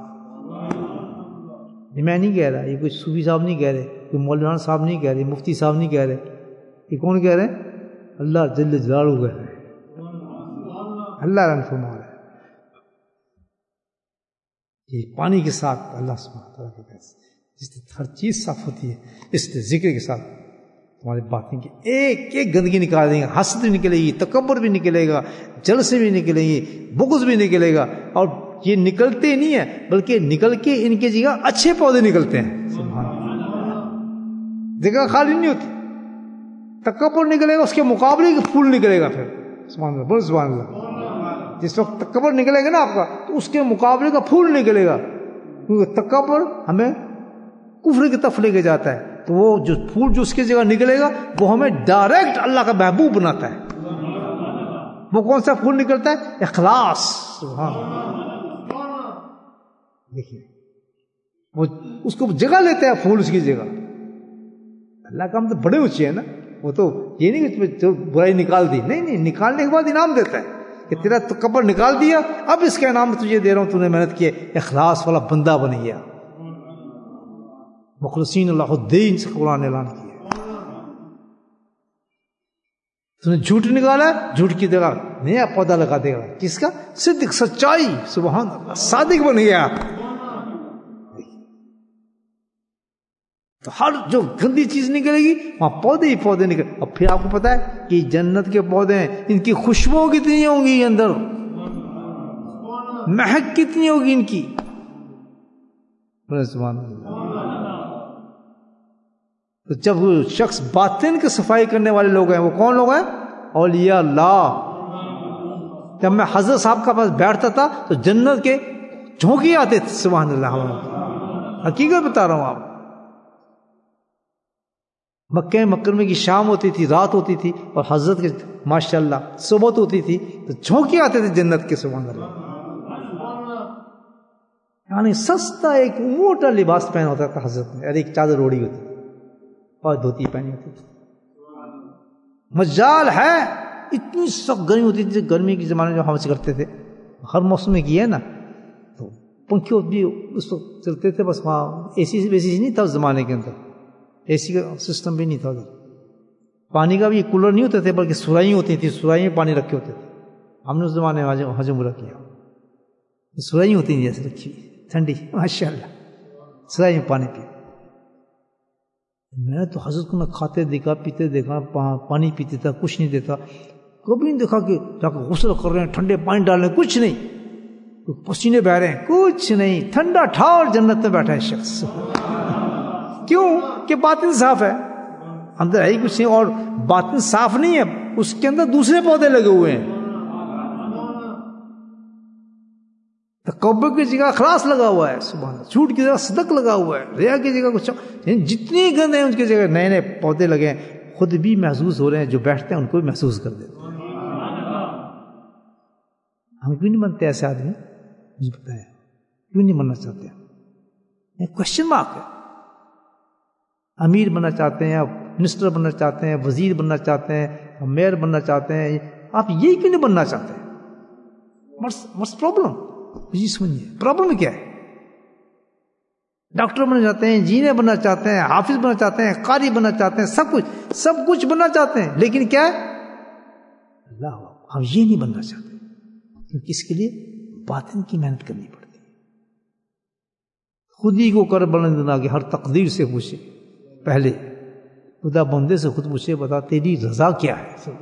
A: میں نہیں کہہ رہا، یہ کوئی صوفی صاحب نہیں کہہ رہے، کوئی مولانا صاحب نہیں کہہ رہے، مفتی صاحب نہیں کہہ رہے. یہ کون کہہ رہے ہیں؟ اللہ جل جلالہ کہہ رہے ہیں. اللہ رحم فرما رہا ہے. یہ پانی کے ساتھ اللہ سبحانہ تعالیٰ کا کیسے جس سے ہر چیز صاف ہوتی ہے، اس سے ذکر کے ساتھ تمہارے باطن کی ایک ایک گندگی نکال دیں گے. حسد بھی نکلے گی، تکبر بھی نکلے گا، جلسے بھی نکلیں گی، بغض بھی نکلے گا. اور یہ نکلتے نہیں ہیں بلکہ نکل کے ان کی جگہ اچھے پودے نکلتے ہیں. سبحان اللہ. جگہ خالی نہیں ہوتی. تکبر نکلے گا، اس کے مقابلے کے پھول نکلے گا. پھر سبحان اللہ، بول سبحان اللہ. جس وقت تکبر نکلے گا نا آپ کا، تو اس کے مقابلے کا پھول نکلے گا. کیونکہ تکبر ہمیں کفر کی طرف لے کے جاتا ہے، تو وہ جو پھول جو اس کی جگہ نکلے گا وہ ہمیں ڈائریکٹ اللہ کا محبوب بناتا ہے. وہ کون سا پھول نکلتا ہے؟ اخلاص. سبحان اللہ. دیکھیے وہ اس کو جگہ لیتے ہیں پھول اس کی جگہ. اللہ کا ہم تو بڑے اونچے ہیں نا. وہ تو یہ نہیں کہ برائی نکال دی، نہیں نہیں، نکالنے کے بعد انعام دیتا ہے کہ تیرا تکبر نکال دیا، اب اس کا انعام تجھے دے رہا ہوں، تو نے محنت کی، اخلاص والا بندہ بن گیا. مخلصین اللہ الدین سے قرآن اعلان کیا. تو نے جھوٹ نکالا، جھوٹ کی جگہ نیا پودا لگا دے گا. کس کا؟ صدق، سچائی. سبحان اللہ. صادق بن گیا. تو ہر جو گندی چیز نکلے گی وہاں پودے ہی پودے نکلے. اور پھر آپ کو پتا ہے کہ جنت کے پودے ہیں, ان کی خوشبو کتنی ہوگی, اندر مہک کتنی ہوگی ان کی. سبحان اللہ. تو جب وہ شخص باطن کی صفائی کرنے والے لوگ ہیں, وہ کون لوگ ہیں؟ اولیاء اللہ. جب میں حضرت صاحب کا پاس بیٹھتا تھا تو جنت کے جھونکے آتے تھے. سبحان اللہ, حقیقت بتا رہا ہوں آپ. مکہ مکرمے کی شام ہوتی تھی, رات ہوتی تھی, اور حضرت کے ماشاءاللہ صبح ہوتی تھی تو جھونکے آتے تھے جنت کے. سبحان اللہ. یعنی سستا ایک موٹا لباس پہنا ہوتا تھا حضرت نے, اور ایک چادر اوڑی ہوتی تھی اور دھوتی پہنی ہوتی تھی. مجال ہے, اتنی سخت گرمی ہوتی تھی. گرمی کے زمانے میں جو ہم سے کرتے تھے, ہر موسم میں کیا ہے نا, تو پنکھے بھی اس وقت چلتے تھے. بس وہاں اے سی ویسی نہیں تھا اس زمانے کے اندر, اے سی کا سسٹم بھی نہیں تھا ادھر. پانی کا بھی کولر نہیں ہوتے تھے, بلکہ سرائی ہوتی تھی, سرائی میں پانی رکھے ہوتے تھے. ہم نے اس زمانے میں حجم برا کیا, سرائی ہوتی تھی جیسے رکھی ٹھنڈی, ماشاء اللہ, سرائی میں پانی پی. میں نے تو حضرت کو نہ کھاتے دیکھا, پیتے دیکھا, پانی پیتے تھا, کچھ نہیں دیتا. کبھی نہیں دیکھا کہ جا کے غسل کر رہے ہیں, ٹھنڈے پانی ڈال رہے ہیں, کچھ نہیں. پسینے بہ رہے ہیں, کچھ نہیں. ٹھنڈا ٹھار جنت میں بیٹھا ہے شخص. کیوں کہ باطن صاف ہے, اندر ہے ہی کچھ نہیں. اور باطن صاف نہیں ہے, اس کے اندر دوسرے پودے لگے ہوئے ہیں. تکبر کی جگہ اخلاص لگا ہوا ہے. سبحان اللہ. جھوٹ کی جگہ صدق لگا ہوا ہے. ریا کی جگہ کچھ, جتنی گند ہیں ان کی جگہ نئے نئے پودے لگے ہیں. خود بھی محسوس ہو رہے ہیں, جو بیٹھتے ہیں ان کو بھی محسوس کر دیتے ہیں. ہم کیوں نہیں بنتے ایسے آدمی؟ مجھے پتا ہے کیوں نہیں بننا چاہتے ہیں. کوشچن مارک ہے. امیر بننا چاہتے ہیں, منسٹر بننا چاہتے ہیں, وزیر بننا چاہتے ہیں, میئر بننا چاہتے ہیں, آپ یہی کیوں نہیں بننا چاہتے ہیں؟ what's problem? جی سمجھیے پرابلم کیا ہے. ڈاکٹر بننا چاہتے ہیں, انجینئر بننا چاہتے ہیں, حافظ بننا چاہتے ہیں, قاری بننا چاہتے ہیں, سب کچھ سب کچھ بننا چاہتے ہیں, لیکن کیا ہے اللہ, ہم یہ نہیں بننا چاہتے. کیونکہ اس کے لیے باطن کی محنت کرنی پڑتی ہے. خود ہی کو کر بلند نہ کہ ہر تقدیر سے پوچھے, پہلے خدا بندے سے خود پوچھے, بتا تیری رضا کیا ہے.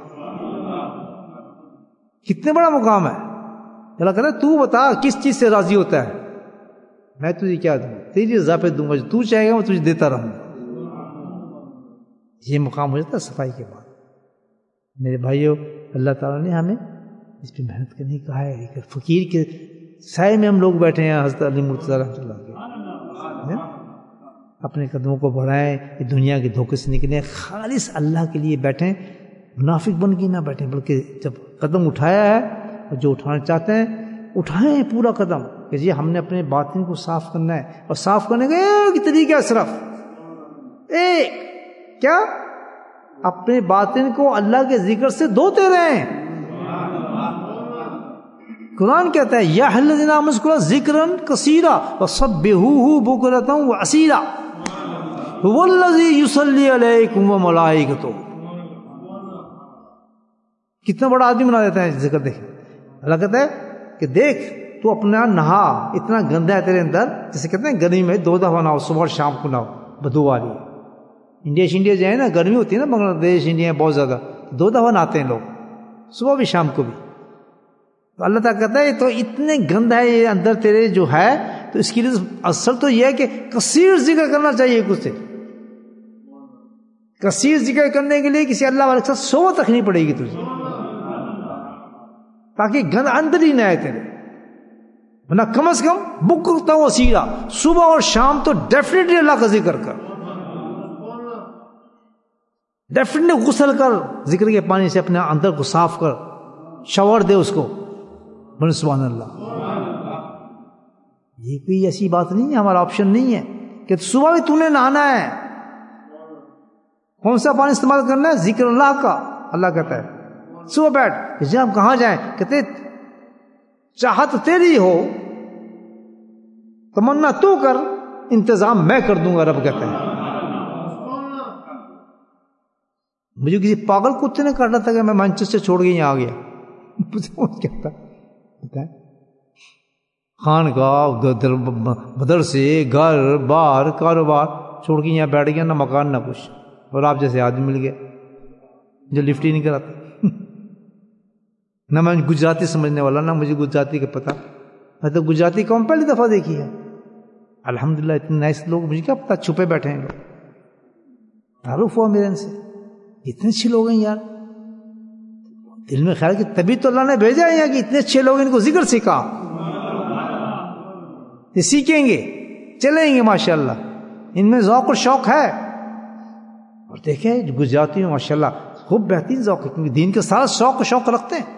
A: کتنے بڑا مقام ہے. اللہ کہتا ہے تو بتا کس چیز سے راضی ہوتا ہے, میں تجھے کیا دوں, تیری رضا پہ دوں گا, جو تو چاہے گا میں تجھے دیتا رہوں گا. یہ مقام ہو جاتا ہے صفائی کے بعد. میرے بھائیو, اللہ تعالیٰ نے ہمیں اس پہ محنت کرنے کہا ہے. ایک فقیر کے سائے میں ہم لوگ بیٹھے ہیں, حضرت علی مرتضیٰ رحمۃ اللہ کے. اپنے قدموں کو بڑھائیں, یہ دنیا کے دھوکے سے نکلیں, خالص اللہ کے لیے بیٹھیں, منافق بن کے نہ بیٹھیں, بلکہ جب قدم اٹھایا ہے اور جو اٹھانا چاہتے ہیں اٹھائیں پورا قدم, کہ جی ہم نے اپنے باطن کو صاف کرنا ہے. اور صاف کرنے کا ایک طریقہ صرف ایک, کیا؟ اپنے باطن کو اللہ کے ذکر سے دھوتے رہیں. قرآن کہتا ہے یا الذین آمنوا اذکروا ذکرا کثیرا وسبحوہ بکرۃ واسیلا هو الذی یصلی علیکم وملائکتہ. کتنا بڑا آدمی بنا دیتا ہے ذکر. دیکھ, اللہ کہتا ہے کہ دیکھ تو اپنا نہا, اتنا گندا ہے تیرے اندر, جیسے کہتے ہیں گرمی میں دو دفعہ نہاؤ, صبح اور شام کو نہاؤ, بدبو والی. انڈیا انڈیا جو ہے نا, گرمی ہوتی ہے نا بنگلہ دیش انڈیا بہت زیادہ, دو دفعہ نہاتے ہیں لوگ, صبح بھی شام کو بھی. تو اللہ تعالیٰ کہتا ہے تو اتنے گند ہے یہ اندر تیرے جو ہے, تو اس کے لیے اصل تو یہ ہے کہ کثیر ذکر کرنا چاہیے. کچھ سے کثیر ذکر کرنے کے لیے کسی اللہ والے کے ساتھ صحبت رکھنی پڑے گی تجھے, تاکہ گند اندر ہی نہ آئے تیرے. ورنہ کم از کم بکرۃ واسیلا, صبح اور شام تو ڈیفینیٹلی اللہ کا ذکر کر, ڈیفینیٹلی غسل کر, ذکر کے پانی سے اپنے اندر کو صاف کر, شاور دے اس کو. بن سبحان اللہ. یہ کوئی ایسی بات نہیں ہے, ہمارا آپشن نہیں ہے کہ صبح بھی تو نے نہانا ہے. کون سا پانی استعمال کرنا ہے؟ ذکر اللہ کا. اللہ کہتا ہے صبح بیٹھ, جب ہم کہاں جائیں کہتے چاہت تیری ہو, تمنا تو کر, انتظام میں کر دوں گا. رب کہتا ہے. مجھے کسی پاگل کتے نے کہا تھا کہ میں مانچسٹر چھوڑ کے یہاں آ گیا. کہتا خانقاہ, مدرسے, گھر بار, کاروبار, چھوڑ کے یہاں بیٹھ گیا، نہ مکان نہ کچھ، اور آپ جیسے آدمی مل گیا جو لفٹ ہی نہیں کراتا. نہ میں گجراتی سمجھنے والا، نہ مجھے گجراتی کا پتہ. میں تو گجراتی قوم پہلی دفعہ دیکھی ہے. الحمدللہ اتنے نائس لوگ، مجھے کیا پتا چھپے بیٹھے ہیں لوگ. تعارف ہوا میرے ان سے، اتنے اچھے لوگ ہیں یار. دل میں خیال کہ تبھی تو اللہ نے بھیجا ہے یہاں کہ اتنے اچھے لوگ ان کو ذکر سکھا، یہ سیکھیں گے چلیں گے ماشاءاللہ. ان میں ذوق اور شوق ہے. اور دیکھیں گجراتی میں ماشاءاللہ خوب بہترین ذوق ہے، کیونکہ دین کے سارا شوق و شوق رکھتے ہیں.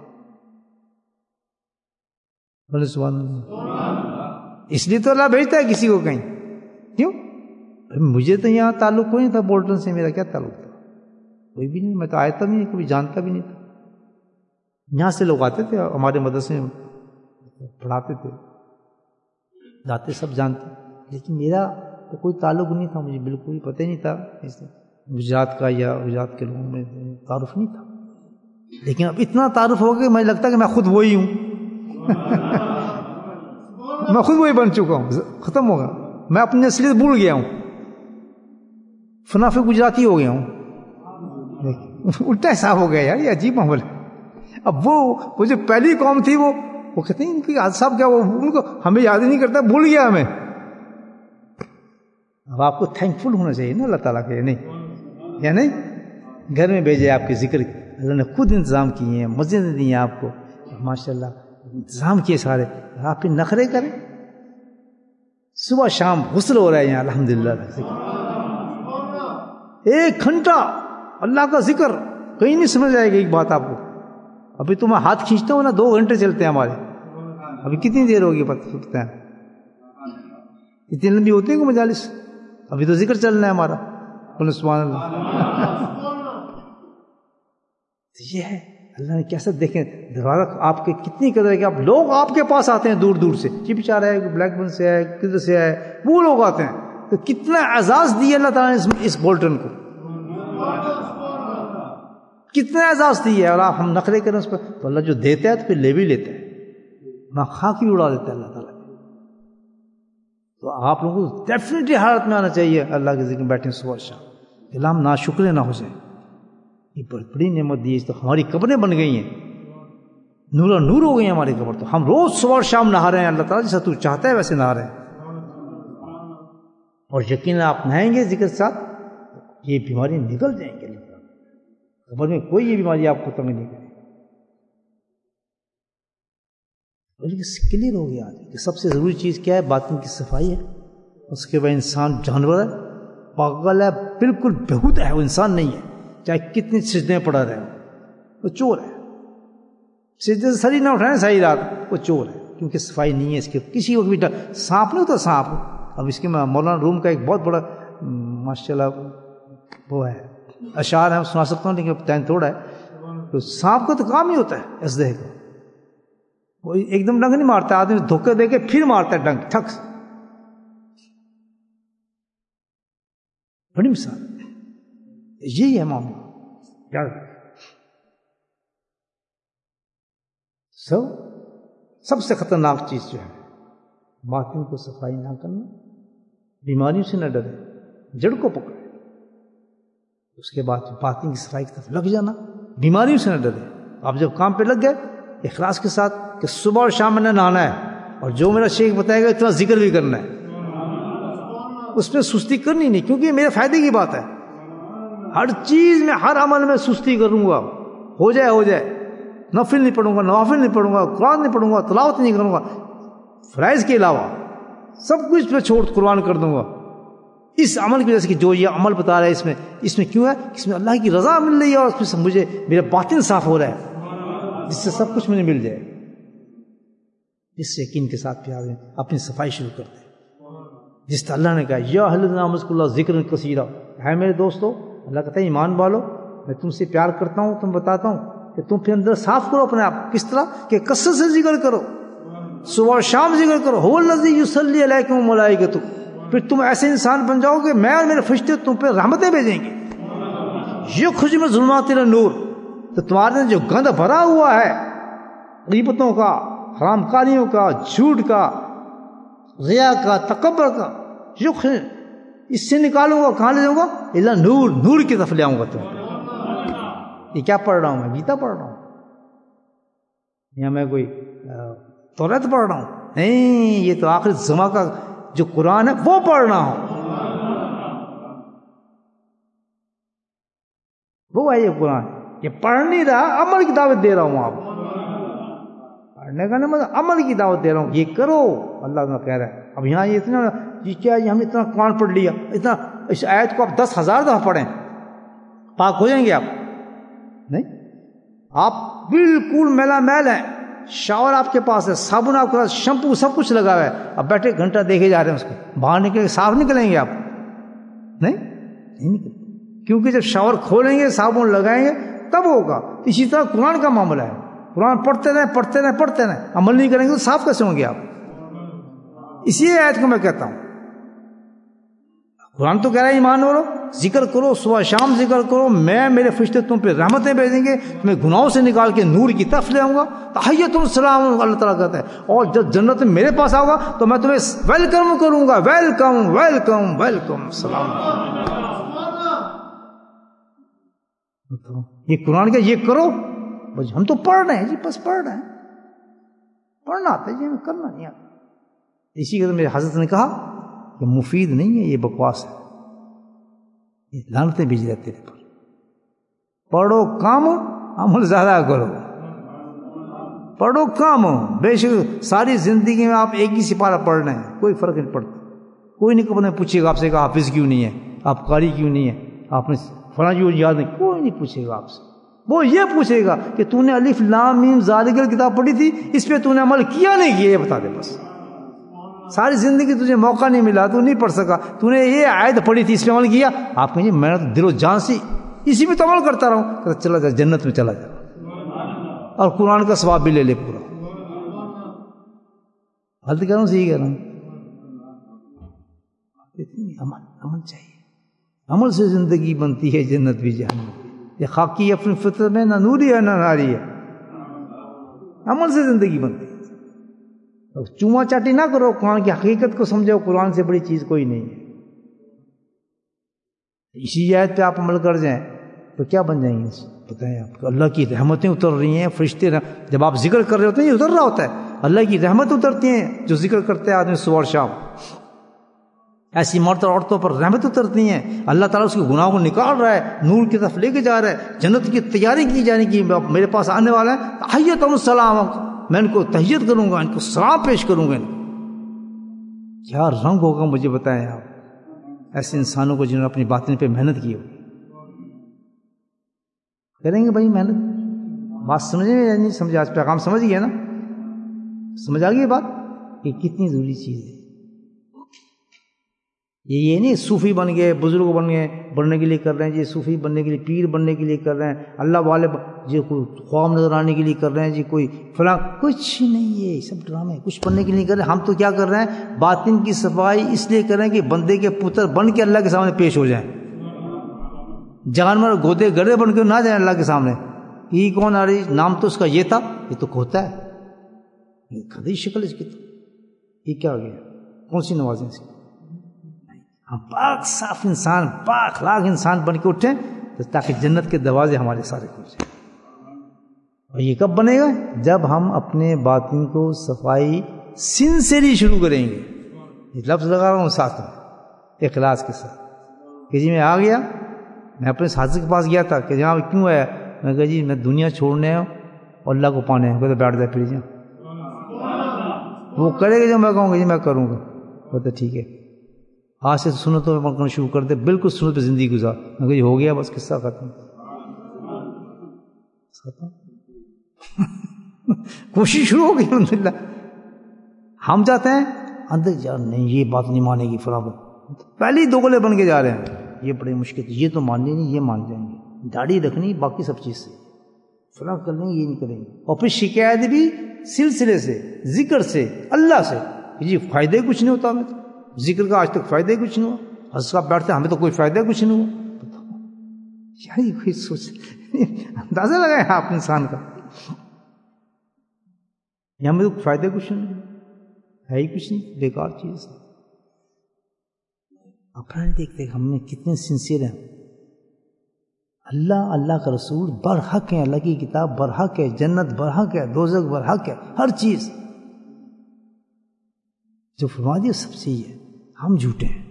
A: بولے سبحان اللہ. اس لیے تو اللہ بھیجتا ہے کسی کو کہیں. کیوں؟ مجھے تو یہاں تعلق کوئی نہیں تھا، بولٹن سے میرا کیا تعلق تھا؟ کوئی بھی نہیں. میں تو آیا تھا بھی نہیں، کبھی جانتا بھی نہیں تھا. یہاں سے لوگ آتے تھے ہمارے مدرسے میں پڑھاتے تھے، جاتے سب جانتے، لیکن میرا تو کوئی تعلق نہیں تھا. مجھے بالکل ہی پتہ ہی نہیں تھا گجرات کا یا گجرات کے لوگوں میں تعارف نہیں تھا. لیکن اب اتنا تعارف ہو گیا مجھے لگتا ہے کہ میں خود وہی ہوں. میں خود وہی بن چکا ہوں. ختم ہوگا، میں اپنی اصلیت بھول گیا ہوں، فنافی گجراتی ہو گیا ہوں. الٹا حساب ہو گیا یار، یہ عجیب معاملہ. اب وہ وہ جو پہلی قوم تھی وہ وہ کہتے ہیں ان کی حاج صاحب کیا، وہ ان کو ہمیں یاد ہی نہیں کرتا، بھول گیا ہمیں. اب آپ کو تھینک فل ہونا چاہیے نا اللہ تعالیٰ کے. نہیں یا نہیں، گھر میں بھیجے آپ کے ذکر اللہ نے خود انتظام کیے ہیں، مسجد دی ہیں آپ کو ماشاءاللہ، انتظام کیے سارے. آپ پھر نخرے کریں. صبح شام غسل ہو رہا ہے یہاں الحمدللہ. ایک گھنٹہ اللہ کا ذکر، کہیں نہیں سمجھ آئے گا ایک بات آپ کو. ابھی تو میں ہاتھ کھینچتا ہوں نا، دو گھنٹے چلتے ہیں ہمارے. ابھی کتنی دیر ہوگی پتہ ہے؟ اتنی لمبی ہوتی ہے کہ مجالس. ابھی تو ذکر چلنا ہے ہمارا. بولے سبحان اللہ. یہ ہے اللہ نے کیسے دیکھیں دروازہ آپ کے کتنی قدر ہے کہ آپ لوگ آپ کے پاس آتے ہیں دور دور سے. یہ بیچارہ ہے بلیک بن سے ہے، کدھر سے ہے، وہ لوگ آتے ہیں. تو کتنا اعزاز دیا اللہ تعالیٰ نے اس بولٹن کو، کتنا اعزاز دیا ہے. اور آپ ہم نخرے کریں اس پر تو اللہ جو دیتا ہے تو پھر لے بھی لیتا ہے، نہ خاک بھی اڑا دیتا ہے اللہ تعالیٰ. تو آپ لوگوں کو ڈیفینیٹلی حالت میں آنا چاہیے اللہ کے ذکر میں بیٹھیں صبح شام، کہ ہم ناشکرے نہ ہو جائیں. یہ بڑی نعمت دی ہے. تو ہماری قبریں بن گئی ہیں، نورا نور ہو گئی ہیں ہماری قبر. تو ہم روز صبح اور شام نہا رہے ہیں اللہ تعالیٰ جیسا تو چاہتا ہے ویسے نہا رہے ہیں. اور یقیناً آپ نہائیں گے ذکر ساتھ، یہ بیماری نکل جائیں گے. قبر میں کوئی یہ بیماری آپ کو تنگ نہیں کرے. کلیئر ہو گیا آج کہ سب سے ضروری چیز کیا ہے؟ باطن کی صفائی ہے. اس کے بعد انسان جانور ہے، پاگل ہے، بالکل بہودا ہے، وہ انسان نہیں ہے. چاہے کتنی سجدے پڑا رہے وہ چور ہے. سجدے سے سر نہ اٹھائیں ساری رات، وہ چور ہے، کیونکہ صفائی نہیں ہے اس کے. کسی کو بھی ڈر سانپ نہیں ہوتا سانپ. اب اس کے مولانا روم کا ایک بہت بڑا ماشاءاللہ وہ ہے اشعار ہے، سنا سکتا ہوں لیکن ٹائم تھوڑا ہے. تو سانپ کا تو کام ہی ہوتا ہے ازدہے کا، وہ ایک دم ڈنگ نہیں مارتا، آدمی دھوکے دے کے پھر مارتا ہے ڈنگ ٹھک. بڑی مثال یہی ہے معاملہ یاد. سو سب سے خطرناک چیز جو ہے باطن کو صفائی نہ کرنا. بیماریوں سے نہ ڈرے، جڑ کو پکڑے. اس کے بعد باطن کی صفائی کی طرف لگ جانا، بیماریوں سے نہ ڈرے. آپ جب کام پہ لگ گئے اخلاص کے ساتھ کہ صبح اور شام میں نے نہانا ہے، اور جو میرا شیخ بتائے گا اتنا ذکر بھی کرنا ہے. اس میں سستی کرنی نہیں، کیونکہ یہ میرے فائدے کی بات ہے. ہر چیز میں، ہر عمل میں سستی کروں گا، ہو جائے ہو جائے. نفل نہیں پڑھوں گا، نوافل نہیں پڑھوں گا، قرآن نہیں پڑھوں گا، تلاوت نہیں کروں گا، فرائض کے علاوہ سب کچھ میں چھوڑ قربان کر دوں گا اس عمل کی وجہ سے. کہ جو یہ عمل بتا رہا ہے اس میں اس میں کیوں ہے؟ اس میں اللہ کی رضا مل رہی ہے، اور اس میں مجھے میرا باطن صاف ہو رہا ہے، جس سے سب کچھ مجھے مل جائے. اس یقین کے ساتھ پیار میں اپنی صفائی شروع کرتے ہیں. جس طرح اللہ نے کہا یا اہل الذین اذکروا اللہ ذکرا کثیرا، ہے میرے دوستو، اللہ کہتا ہے ایمان والو میں تم سے پیار کرتا ہوں، تم بتاتا ہوں کہ تم پھر اندر صاف کرو اپنے آپ. کس طرح کہ کثرت سے ذکر کرو، صبح اور شام ذکر کرو. هو الذی یصلی علیکم وملائکۃ، پھر تم ایسے انسان بن جاؤ کہ میں اور میرے فرشتے تم پہ رحمتیں بھیجیں گے. یخرج من الظلمات الی النور، تو تمہارے جو گند بھرا ہوا ہے غیبتوں کا، حرام کاریوں کا، جھوٹ کا، ریا کا، تکبر کا، یخرج اس سے نکالوں گا کہاں لے جاؤں گا؟ الا نور، نور کی طرف لے آؤں گا تم. یہ کیا پڑھ رہا ہوں میں؟ گیتا پڑھ رہا ہوں یا میں کوئی توریت پڑھ رہا ہوں؟ نہیں، یہ تو آخری زمان کا جو قرآن ہے وہ پڑھ رہا ہوں. وہ ہے یہ قرآن. یہ پڑھ نہیں رہا، عمل کی دعوت دے رہا ہوں. آپ پڑھنے کا نہیں مطلب عمل کی دعوت دے رہا ہوں. یہ کرو، اللہ تعالیٰ کہہ رہا ہے. اب یہاں یہ اتنا یہ کیا، ہم نے اتنا قرآن پڑھ لیا، اتنا اس آیت کو آپ دس ہزار دفعہ پڑھیں، پاک ہو جائیں گے آپ؟ نہیں، آپ بالکل میلا میل ہیں. شاور آپ کے پاس ہے، صابن آپ کے پاس، شیمپو سب کچھ لگا ہوا ہے. اب بیٹھے گھنٹہ دیکھے جا رہے ہیں اس کو، باہر نکلیں گے صاف نکلیں گے آپ؟ نہیں نہیں نکلیں، کیونکہ جب شاور کھولیں گے صابن لگائیں گے تب ہوگا. اسی طرح قرآن کا معاملہ ہے. قرآن پڑھتے رہیں پڑھتے رہیں پڑھتے رہیں، عمل نہیں کریں گے تو صاف کیسے ہوں گے آپ؟ اسی آیت کو میں کہتا ہوں. قرآن تو کہہ رہا ہے ایمان والو ذکر کرو، صبح شام ذکر کرو، میں میرے فرشتے تم پہ رحمتیں بھیجیں گے، تمہیں گناہوں سے نکال کے نور کی طرف لے آؤں گا. تحیتم السلام، اللہ تعالیٰ کہتا ہے. اور جب جنت میں میرے پاس آؤ گا تو میں تمہیں ویلکم کروں گا. ویلکم ویلکم ویلکم سلام. یہ قرآن کا یہ کرو. ہم تو پڑھ رہے ہیں جی، بس پڑھ رہے ہیں، پڑھنا آتا ہے جی، ہمیں کرنا نہیں آتا. اسی کے میرے حضرت نے کہا کہ مفید نہیں ہے، یہ بکواس ہے، یہ لعنتیں بھیج رہے تیرے پر. پڑھو کام، عمل زیادہ کرو. پڑھو کام، بے شک ساری زندگی میں آپ ایک ہی سپارہ پڑھ رہے ہیں، کوئی فرق نہیں پڑتا. کوئی نہیں کبھی پوچھے گا آپ سے کہ حافظ کیوں نہیں ہے، آپ قاری کیوں نہیں ہے، آپ نے فلاں کیوں یاد نہیں. کوئی نہیں پوچھے گا آپ سے. وہ یہ پوچھے گا کہ تو نے الف لام میم ذالک کتاب پڑھی تھی، اس پہ تو نے عمل کیا نہیں کیا، یہ بتا دے بس. ساری زندگی تجھے موقع نہیں ملا، تو نہیں پڑھ سکا، تو نے یہ آیت پڑھی تھی اس پہ عمل کیا. آپ کہیں میں نے تو دل و جان سے اسی پہ تو عمل کرتا رہا ہوں. چلا جا جنت میں چلا جا، اور قرآن کا ثواب بھی لے لے پورا. غلط کہہ رہا ہوں صحیح کہہ رہا ہوں؟ عمل عمل چاہیے. عمل سے زندگی بنتی ہے، جنت بھی جہنم. یہ خاکی اپنی فطرت میں نہ نوری ہے نہ ناری ہے. عمل سے زندگی بنتی ہے. چوما چاٹی نہ کرو، قرآن کی حقیقت کو سمجھو. قرآن سے بڑی چیز کوئی نہیں ہے. اسی آیت پہ آپ عمل کر جائیں تو کیا بن جائیں گے؟ بتائیں آپ. اللہ کی رحمتیں اتر رہی ہیں، فرشتے جب آپ ذکر کر رہے ہوتے ہیں یہ اتر رہا ہوتا ہے. اللہ کی رحمت اترتی ہیں جو ذکر کرتے ہیں آدمی صبح اور شام. ایسی مرد اور عورتوں پر رحمت اترتی ہیں. اللہ تعالیٰ اس کے گناہوں کو نکال رہا ہے، نور کی طرف لے کے جا رہا ہے. جنت کی تیاری کی جانے کی، میرے پاس آنے والا ہے. تحیتم السلام، میں ان کو تحیت کروں گا، ان کو سلام پیش کروں گا. کیا رنگ ہوگا مجھے بتائیں آپ ایسے انسانوں کو جنہوں نے اپنی باطن پہ محنت کی ہوگی. کریں گے بھائی محنت. بات سمجھیں یا نہیں سمجھے؟ آج پیغام سمجھ گیا نا؟ سمجھ آ گئی بات کہ کتنی ضروری چیز ہے. یہ یہ نہیں صوفی بن گئے، بزرگ بن گئے، بننے کے لیے کر رہے ہیں جی، صوفی بننے کے لیے، پیر بننے کے لیے کر رہے ہیں، اللہ والے جی کوئی خواب نظر آنے کے لیے کر رہے ہیں جی، کوئی فلاں. کچھ نہیں، یہ سب ڈرامے. کچھ بننے کے لیے کر رہے ہیں. ہم تو کیا کر رہے ہیں؟ باطن کی صفائی اس لیے کر رہے ہیں کہ بندے کے پتر بن کے اللہ کے سامنے پیش ہو جائیں. جانور گودے گڑے بن کے نہ جائیں اللہ کے سامنے. یہ کون آ رہی؟ نام تو اس کا یہ تھا، یہ تو کھوتا ہے، کھدی شکل اس کی. تو یہ کیا ہو گیا؟ کون سی نوازیں اس کی؟ ہم پاک صاف انسان، پاک اخلاق انسان بن کے اٹھیں تاکہ جنت کے دروازے ہمارے سارے کھل جائیں. اور یہ کب بنے گا؟ جب ہم اپنے باطن کو صفائی سنسیری شروع کریں گے. یہ لفظ لگا رہا ہوں ساتھ میں اخلاص کے ساتھ کہ جی میں آ گیا. میں اپنے ساتھی کے پاس گیا تھا کہ جہاں کیوں آیا؟ میں کہا جی میں دنیا چھوڑنے ہوں اور اللہ کو پانے ہیں. کہتے بیٹھ جائے پھر جا، وہ کرے گا جو میں کہوں گا جی میں کروں گا. کہتے ٹھیک ہے، آج سے سنتوں پہ کرنا شروع کر دے، بالکل سنت پہ زندگی گزار. میں کہا یہ ہو گیا بس، قصہ ختم. کوشش شروع ہو گئی الحمدللہ. ہم جاتے ہیں اندر جا نہیں یہ بات نہیں مانے گی فلاں، پہلے ہی دوگلے بن کے جا رہے ہیں. یہ بڑی مشکل، یہ تو ماننی نہیں، یہ مان جائیں گے. داڑھی رکھنی باقی سب چیز سے، فلاں کر لیں گے یہ نہیں کریں گے. اور پھر شکایت بھی سلسلے سے، ذکر سے، اللہ سے. جی فائدہ ہی کچھ نہیں ہوتا ہمیں تو، ذکر کا آج تک فائدہ ہی کچھ نہیں ہوا. حضرت صاحب بیٹھتے ہمیں تو کوئی فائدہ کچھ نہیں ہوا. کیا یہ کوئی سوچ اندازہ لگائے آپ انسان کا، ہمیں تو فائدہ کچھ نہیں ہے، ہی کچھ نہیں، بیکار چیز. اپنا نہیں دیکھتے ہم میں کتنے سنسیئر ہیں. اللہ اللہ کا رسول برحق ہے, اللہ کی کتاب برحق ہے, جنت برحق ہے, دوزخ برحق ہے, ہر چیز جو فرما دی سب صحیح ہے, ہم جھوٹے ہیں.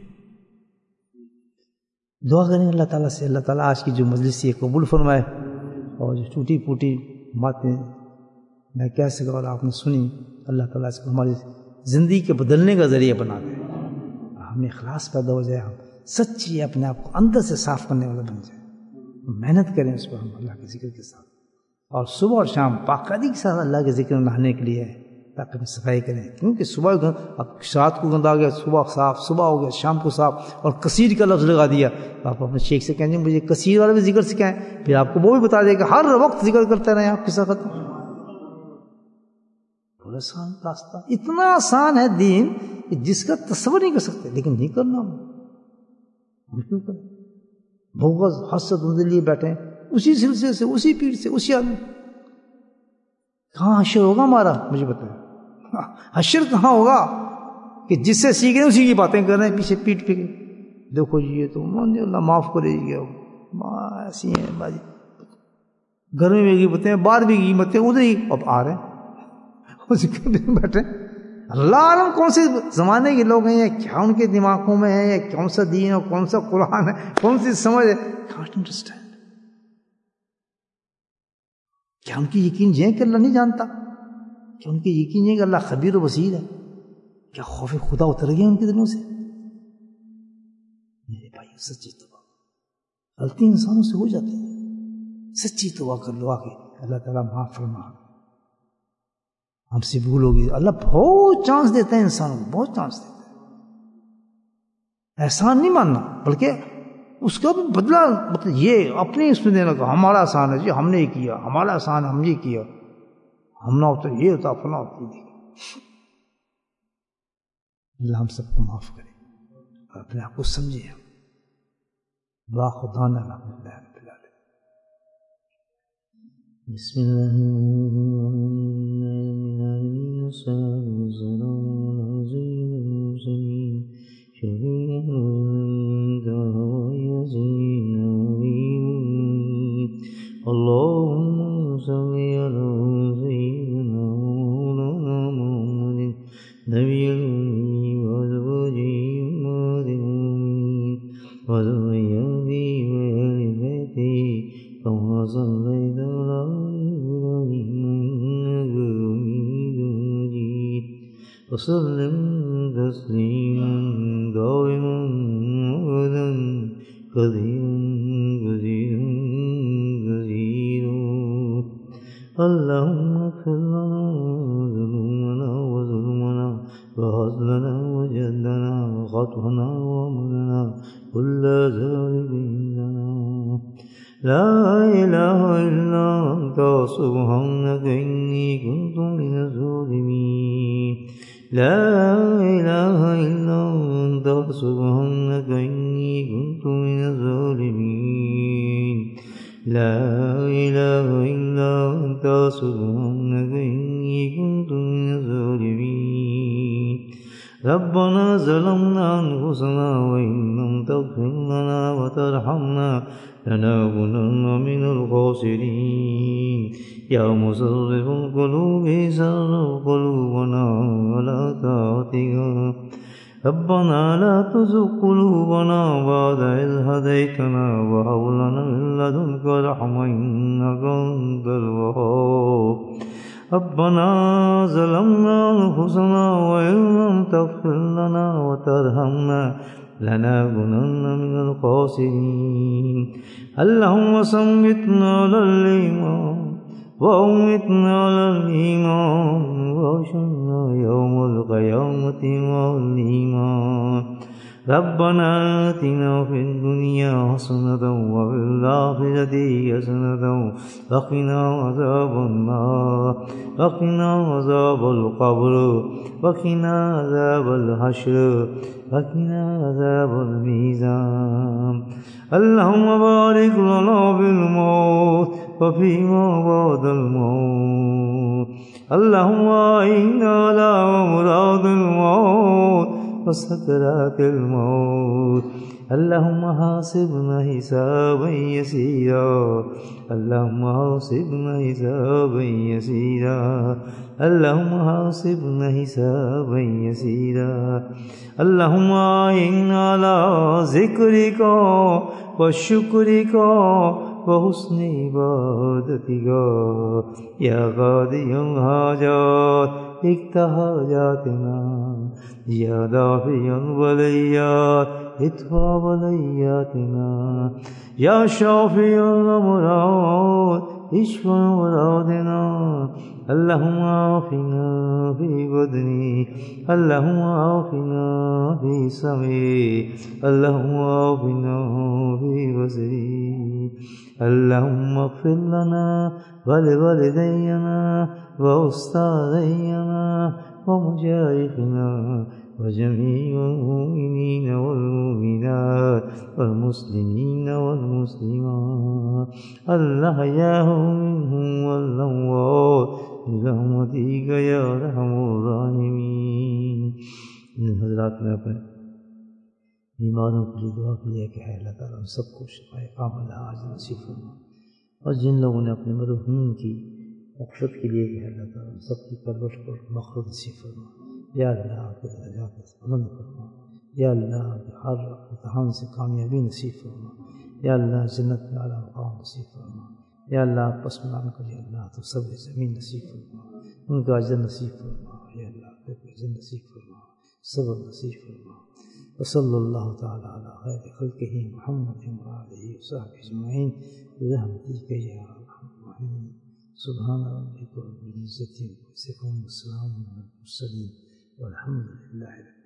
A: دعا کریں اللہ تعالیٰ سے, اللہ تعالیٰ آج کی جو مجلس ہے قبول فرمائے, اور جو ٹوٹی پھوٹی باتیں میں کہہ سکا اور آپ نے سنی, اللہ تعالیٰ سے ہماری زندگی کے بدلنے کا ذریعہ بنا دے, ہمیں اخلاص پیدا ہو جائے, ہم سچی اپنے آپ کو اندر سے صاف کرنے والا بن جائے. محنت کریں اس پر ہم اللہ کے ذکر کے ساتھ, اور صبح اور شام باقاعدگی کے ساتھ اللہ کے ذکر میں نہانے کے لیے تاکہ ہم صفائی کریں, کیونکہ صبح رات کو گندا گیا, صبح صاف, صبح ہو گیا, شام کو صاف, اور کثیر کا لفظ لگا دیا. آپ اپنے شیخ سے کہیں گے مجھے کثیر والا بھی ذکر سکھائیں, پھر آپ کو وہ بھی بتا دے کہ ہر وقت ذکر کرتے رہیں آپ کے وقت. بڑا آسان راستہ, اتنا آسان ہے دین کہ جس کا تصور نہیں کر سکتے, لیکن نہیں کرنا ہم کیوں کریں. بغض حسد اندر لیے بیٹھے اسی سلسلے سے, اسی پیڑ سے, اسی آدمی. کہاں حشر ہوگا ہمارا, مجھے بتائیں حشر کہاں ہوگا کہ جس سے سیکھ رہے اسی کی باتیں کر رہے ہیں پیچھے پیٹ پہ. دیکھو جی یہ تو اللہ معاف کرے گی, ایسی ہیں بازی, گھر میں بھی بتیں باہر بھی قیمتیں ادھر ہی اب آ رہے ہیں بیٹھے. اللہ عالم کون سے زمانے کے لوگ ہیں, یا کیا ان کے دماغوں میں ہے, یا کون سا دین ہے, کون سا قرآن ہے, کون سی سمجھ ہے, کانٹ انڈرسٹینڈ. کیا ان کی یقین یہ ہے کہ اللہ نہیں جانتا, کیا ان کی یقین یہ ہے کہ اللہ خبیر و بصیر ہے, کیا خوف خدا اتر گیا ان کے دلوں سے. میرے بھائی سچی توبہ, غلطی انسانوں سے ہو جاتی ہے, سچی توبہ کر لو, آگے اللہ تعالیٰ معاف فرما, ہم سے بھول ہوگی. اللہ بہت چانس دیتا ہے انسانوں کو, بہت چانس دیتا ہے. احسان نہیں ماننا, بلکہ اس کا بھی بدلہ, مطلب یہ اپنے اس میں دینا کا ہمارا احسان ہے جی, ہم نے یہ کیا, ہمارا احسان ہم یہ کیا, ہم نہ ہوتا یہ ہوتا, فلاں ہوتا. اللہ ہم سب کو معاف کرے اور اپنے آپ کو سمجھے. دعا خدا نہ بسم اللہ اللهم صل على سيدنا محمد نبي الأمي وأزواجه أمهات وذريته وآل بيته كما صليت على إبراهيم إنك حميد مجيد وسلم تسليما دائما أبدا كثيرا كثيرا اللهم اغفر لنا ذنوبنا وظلمنا وهزلنا وجدنا وخطأنا وأمرنا كل ذلك عندنا لا إله إلا أنت سبحانك إني كنت من الظالمين لا إله إلا أنت سبحانك إني كنت من الظالمين لا إله إلا أنت سبحانك إني كنت من الظالمين ربنا ظلمنا أنفسنا وإن لم تغفر لنا وترحمنا لنكونن من الخاسرين يا مصرف القلوب صرف قلوبنا على طاعتك ربنا لا تزغ قلوبنا بعد إذ هديتنا وهب لنا من لدنك رحمة إنك أنت الوهاب ربنا ظلمنا أنفسنا وإن لم تغفر لنا وترحمنا لنكونن من الخاسرين اللهم ثبتنا على الإيمان وأمتنا على الإيمان واحشرنا يوم القيامة مع الإيمان ربنا آتنا في الدنيا حسنة وفي الآخرة حسنة وقنا عذاب النار وقنا عذاب القبر وقنا عذاب الحشر وقنا عذاب الميزان اللهم بارك لنا في الموت وفيما بعد الموت اللهم أعنا على أمراض الموت
B: وسكرات الموت اللهم حاسبنا حسابا يسيرا اللهم حاسبنا حسابا يسيرا اللهم حاسبنا حسابا يسيرا اللهم إنا على ذكرك وشكرك وحسن عبادتك يا قاضي الحاجات اقض حاجاتنا يا دافع البليات ادفع بلياتنا يا شافي الأمراض اشف مرادنا اللهم عافنا في بدني اللهم عافنا في سمعي اللهم عافنا في بصري اللهم اغفر لنا ولوالدينا وأستاذينا ومشايخنا وجميع المؤمنين والمؤمنات والمسلمين والمسلمات الأحياء منهم والأموات برحمتك يا أرحم الراحمين. इन हजरात में अपने बीमारों के लिए दुआ के लिए कि है अल्लाह ताला हम सबको शिफाए कामिला आजिल नसीब फरमा और जिन लोगों ने अपने मरहूम की मक़फ़िरत के लिए कि है अल्लाह ताला सबकी परवरिश को मग़फ़िरत नसीब फरमा या अल्लाह के दर्जात बुलंद फरमा या अल्लाह हर इम्तिहान से कामयाबी नसीब फरमा या अल्लाह जन्नत में आला मक़ाम नसीब फरमा या अल्लाह पसमाना कर या अल्लाह तो सब ज़मीन नसीब फरमा उनका अजर नसीब फरमा या अल्लाह को अजर नसीब फरमा सब्र नसीब फरमा वसल्लल्लाहु तआला अला खैरि खल्क़िही मुहम्मदिन व आलिहि व सहबिहि अजमईन बिरहमतिका या अरहमर राहिमीन सुब्हान रब्बिका रब्बिल इज़्ज़ति अम्मा यसिफून व सलामुन अलल मुरसलीन वल्हम्दुलिल्लाहि